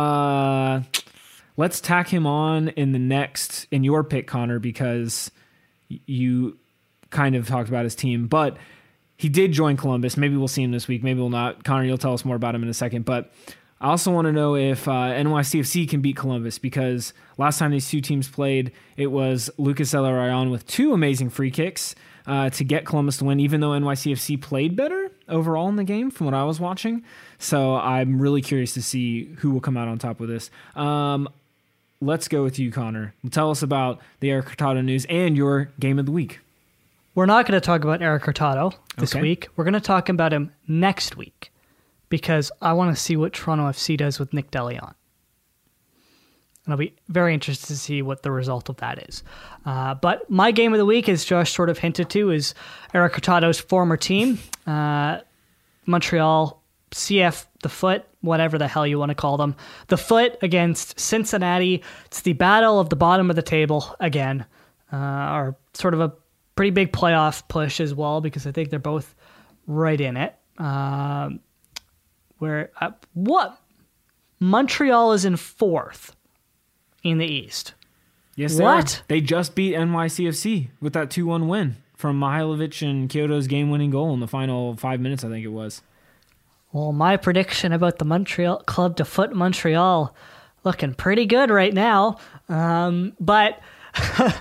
Uh, let's tack him on in the next, in your pick, Connor, because you kind of talked about his team, but he did join Columbus. Maybe we'll see him this week. Maybe we'll not. Connor, you'll tell us more about him in a second, but I also want to know if uh, N Y C F C can beat Columbus because last time these two teams played, it was Lucas Zelarayán with two amazing free kicks uh, to get Columbus to win, even though N Y C F C played better overall in the game from what I was watching. So I'm really curious to see who will come out on top with this. Um, let's go with you, Connor. Tell us about the Erik Hurtado news and your game of the week. We're not going to talk about Erik Hurtado this Okay. week. We're going to talk about him next week because I want to see what Toronto F C does with Nick DeLeon. And I'll be very interested to see what the result of that is. Uh, but my game of the week, as Josh sort of hinted to, is Erik Hurtado's former team, uh, Montreal C F The Foot, whatever the hell you want to call them. The Foot against Cincinnati. It's the battle of the bottom of the table again, uh, or sort of a pretty big playoff push as well because I think they're both right in it. Um, where uh, what? Montreal is in fourth in the East. Yes, they What? are. They just beat N Y C F C with that two one win from Mihailovic and Kyoto's game-winning goal in the final five minutes, I think it was. Well, my prediction about the Montreal Club de Foot Montreal looking pretty good right now. Um, but uh,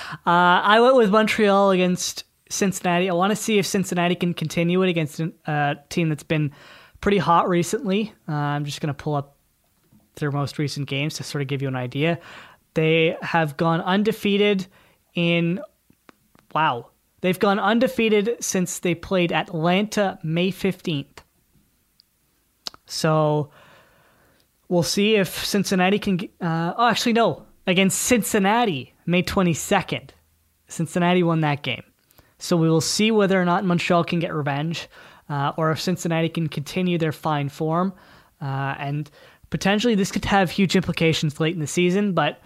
I went with Montreal against Cincinnati. I want to see if Cincinnati can continue it against a uh, team that's been pretty hot recently. Uh, I'm just going to pull up their most recent games to sort of give you an idea. They have gone undefeated in, wow, they've gone undefeated since they played Atlanta May fifteenth. So we'll see if Cincinnati can, uh, oh, actually, no, against Cincinnati May twenty-second. Cincinnati won that game. So we will see whether or not Montreal can get revenge, uh, or if Cincinnati can continue their fine form. Uh, and potentially this could have huge implications late in the season. But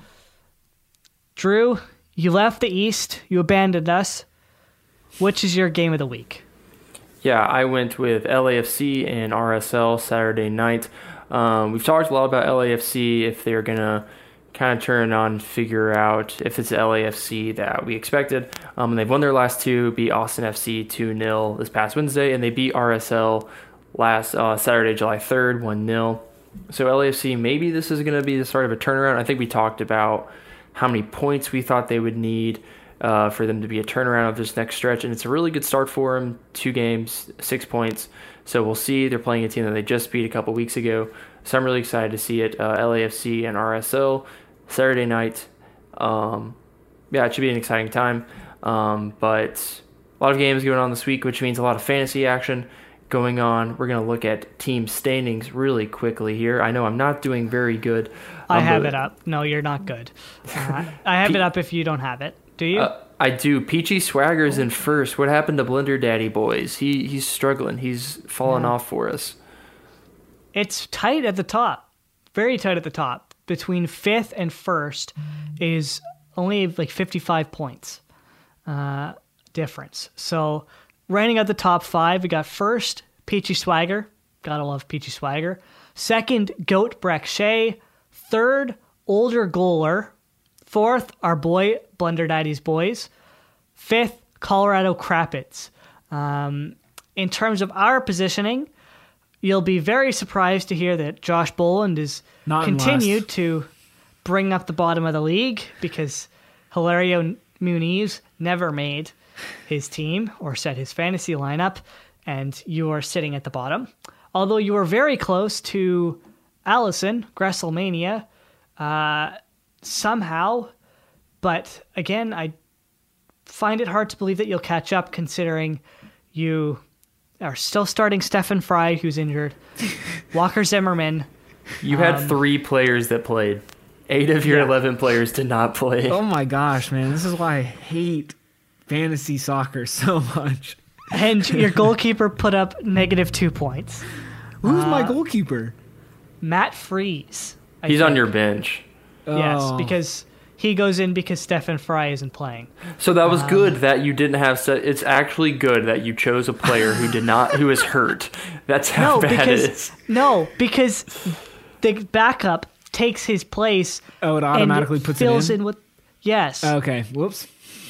Drew, you left the East. You abandoned us. Which is your game of the week? Yeah, I went with L A F C and R S L Saturday night. Um, we've talked a lot about L A F C, if they're going to kind of turn on, figure out if it's the L A F C that we expected. Um, and they've won their last two, beat Austin F C two nil this past Wednesday, and they beat R S L last uh, Saturday, July third, one nil. So L A F C, maybe this is going to be the start of a turnaround. I think we talked about how many points we thought they would need uh, for them to be a turnaround of this next stretch, and it's a really good start for them. Two games, six points. So we'll see. They're playing a team that they just beat a couple weeks ago. So I'm really excited to see it. Uh, L A F C and R S L. Saturday night. Um, yeah, it should be an exciting time. Um, but a lot of games going on this week, which means a lot of fantasy action going on. We're going to look at team standings really quickly here. I know I'm not doing very good. I um, have but, it up. No, you're not good. Uh, I have P- it up if you don't have it. Do you? Uh, I do. Peachy Swagger's in first. What happened to Blender Daddy Boys? He He's struggling. He's fallen Yeah. off for us. It's tight at the top. Very tight at the top. Between fifth and first is only like fifty-five points uh, difference. So rounding out the top five, we got first, Peachy Swagger. Gotta love Peachy Swagger. Second, Goat Breck Shea. Third, Older Goaler. Fourth, our boy, Blender Daddy's Boys. Fifth, Colorado Crappets. Um, in terms of our positioning, you'll be very surprised to hear that Josh Boland is Not in continued last. to bring up the bottom of the league because Hilario Muniz never made his team or set his fantasy lineup, and you are sitting at the bottom. Although you were very close to Allison, Gresselmania, uh, somehow. But again, I find it hard to believe that you'll catch up considering you are still starting Stefan Fry, who's injured. Walker Zimmerman. You had Um, three players that played. Eight of your Yeah. eleven players did not play. Oh my gosh, man. This is why I hate fantasy soccer so much. And your goalkeeper put up negative two points. Who's Uh, my goalkeeper? Matt Freeze. I He's on think. your bench. Yes, Oh. because he goes in because Stefan Fry isn't playing. So that was Um, good that you didn't have. Se- it's actually good that you chose a player who did not, who was hurt. That's how No, bad because it is. no, because the backup takes his place. Oh, it automatically and puts fills it in? in with yes. Okay, whoops.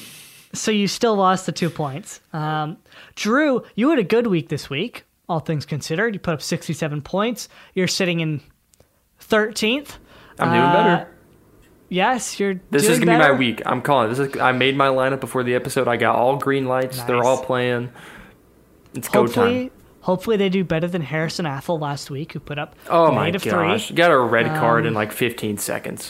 So you still lost the two points. Um, Drew, you had a good week this week, all things considered. You put up sixty-seven points. You're sitting in thirteenth. I'm doing Uh, better. Yes, you're. This doing is gonna better. be my week. I'm calling it. This is. I made my lineup before the episode. I got all green lights. They're Nice. all playing. It's go Hopefully, time. hopefully they do better than Harrison Athel last week, who put up Oh my negative gosh! three. You got a red card Um, in like fifteen seconds.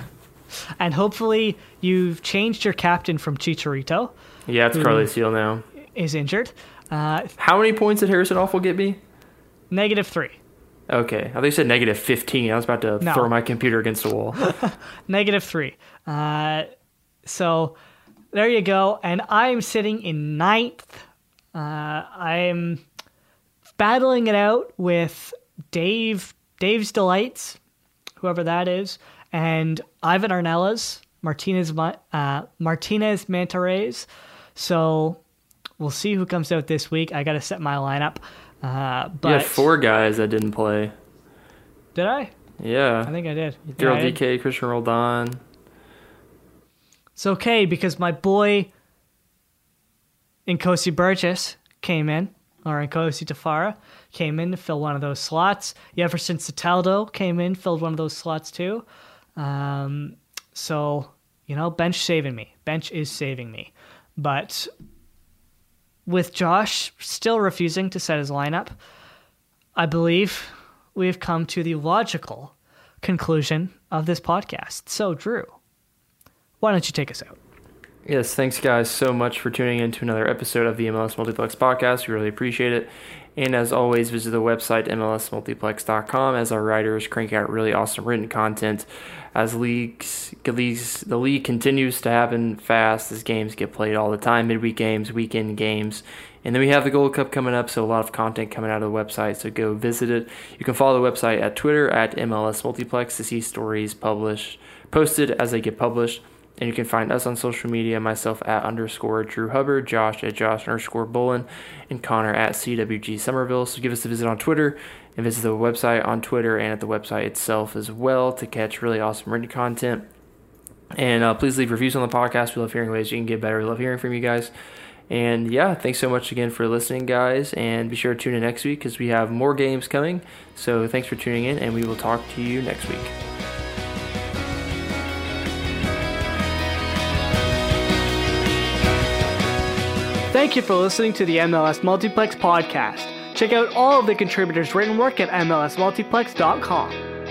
And hopefully you've changed your captain from Chicharito, Yeah, it's Carly Seal now. is injured. Uh, How many points did Harrison Awful get me? negative three. Okay, I thought you said negative fifteen. I was about to No. throw my computer against the wall. Negative three. Uh, so there you go. And I'm sitting in ninth. Uh, I'm battling it out with Dave, Dave's Delights, whoever that is, and Ivan Arnella's, Martinez, Ma- uh, Martinez Mantares. So we'll see who comes out this week. I got to set my lineup. Uh, but You had four guys that didn't play. Did I? Yeah. I think I did. Daryl Yeah, I D did. K, Christian Roldan. It's okay because my boy Nkosi Burgess came in, or Nkosi Tafara came in to fill one of those slots. Jefferson Soteldo came in, filled one of those slots too. Um, so, you know, bench saving me. Bench is saving me. But with Josh still refusing to set his lineup, I believe we have come to the logical conclusion of this podcast. So, Drew, why don't you take us out? Yes, thanks guys so much for tuning in to another episode of the M L S Multiplex podcast. We really appreciate it. And as always, visit the website M L S multiplex dot com as our writers crank out really awesome written content as leagues, leagues, the league continues to happen fast as games get played all the time, midweek games, weekend games. And then we have the Gold Cup coming up, so a lot of content coming out of the website, so go visit it. You can follow the website at Twitter at M L S Multiplex to see stories published, posted as they get published. And you can find us on social media, myself at underscore Drew Hubbard, Josh at Josh underscore Bolin, and Connor at C W G Somerville. So give us a visit on Twitter and visit the website on Twitter and at the website itself as well to catch really awesome written content. And uh, please leave reviews on the podcast. We love hearing ways you can get better. We love hearing from you guys. And yeah, thanks so much again for listening, guys. And be sure to tune in next week because we have more games coming. So thanks for tuning in, and we will talk to you next week. Thank you for listening to the M L S Multiplex podcast. Check out all of the contributors' written work at M L S multiplex dot com.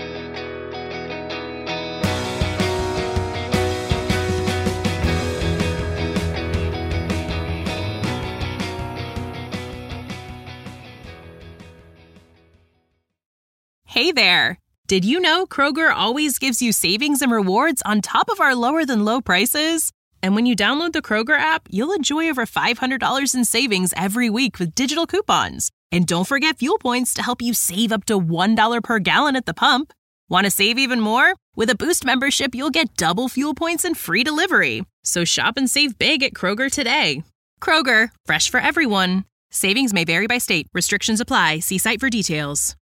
Hey there! Did you know Kroger always gives you savings and rewards on top of our lower-than-low prices? And when you download the Kroger app, you'll enjoy over five hundred dollars in savings every week with digital coupons. And don't forget fuel points to help you save up to one dollar per gallon at the pump. Want to save even more? With a Boost membership, you'll get double fuel points and free delivery. So shop and save big at Kroger today. Kroger, fresh for everyone. Savings may vary by state. Restrictions apply. See site for details.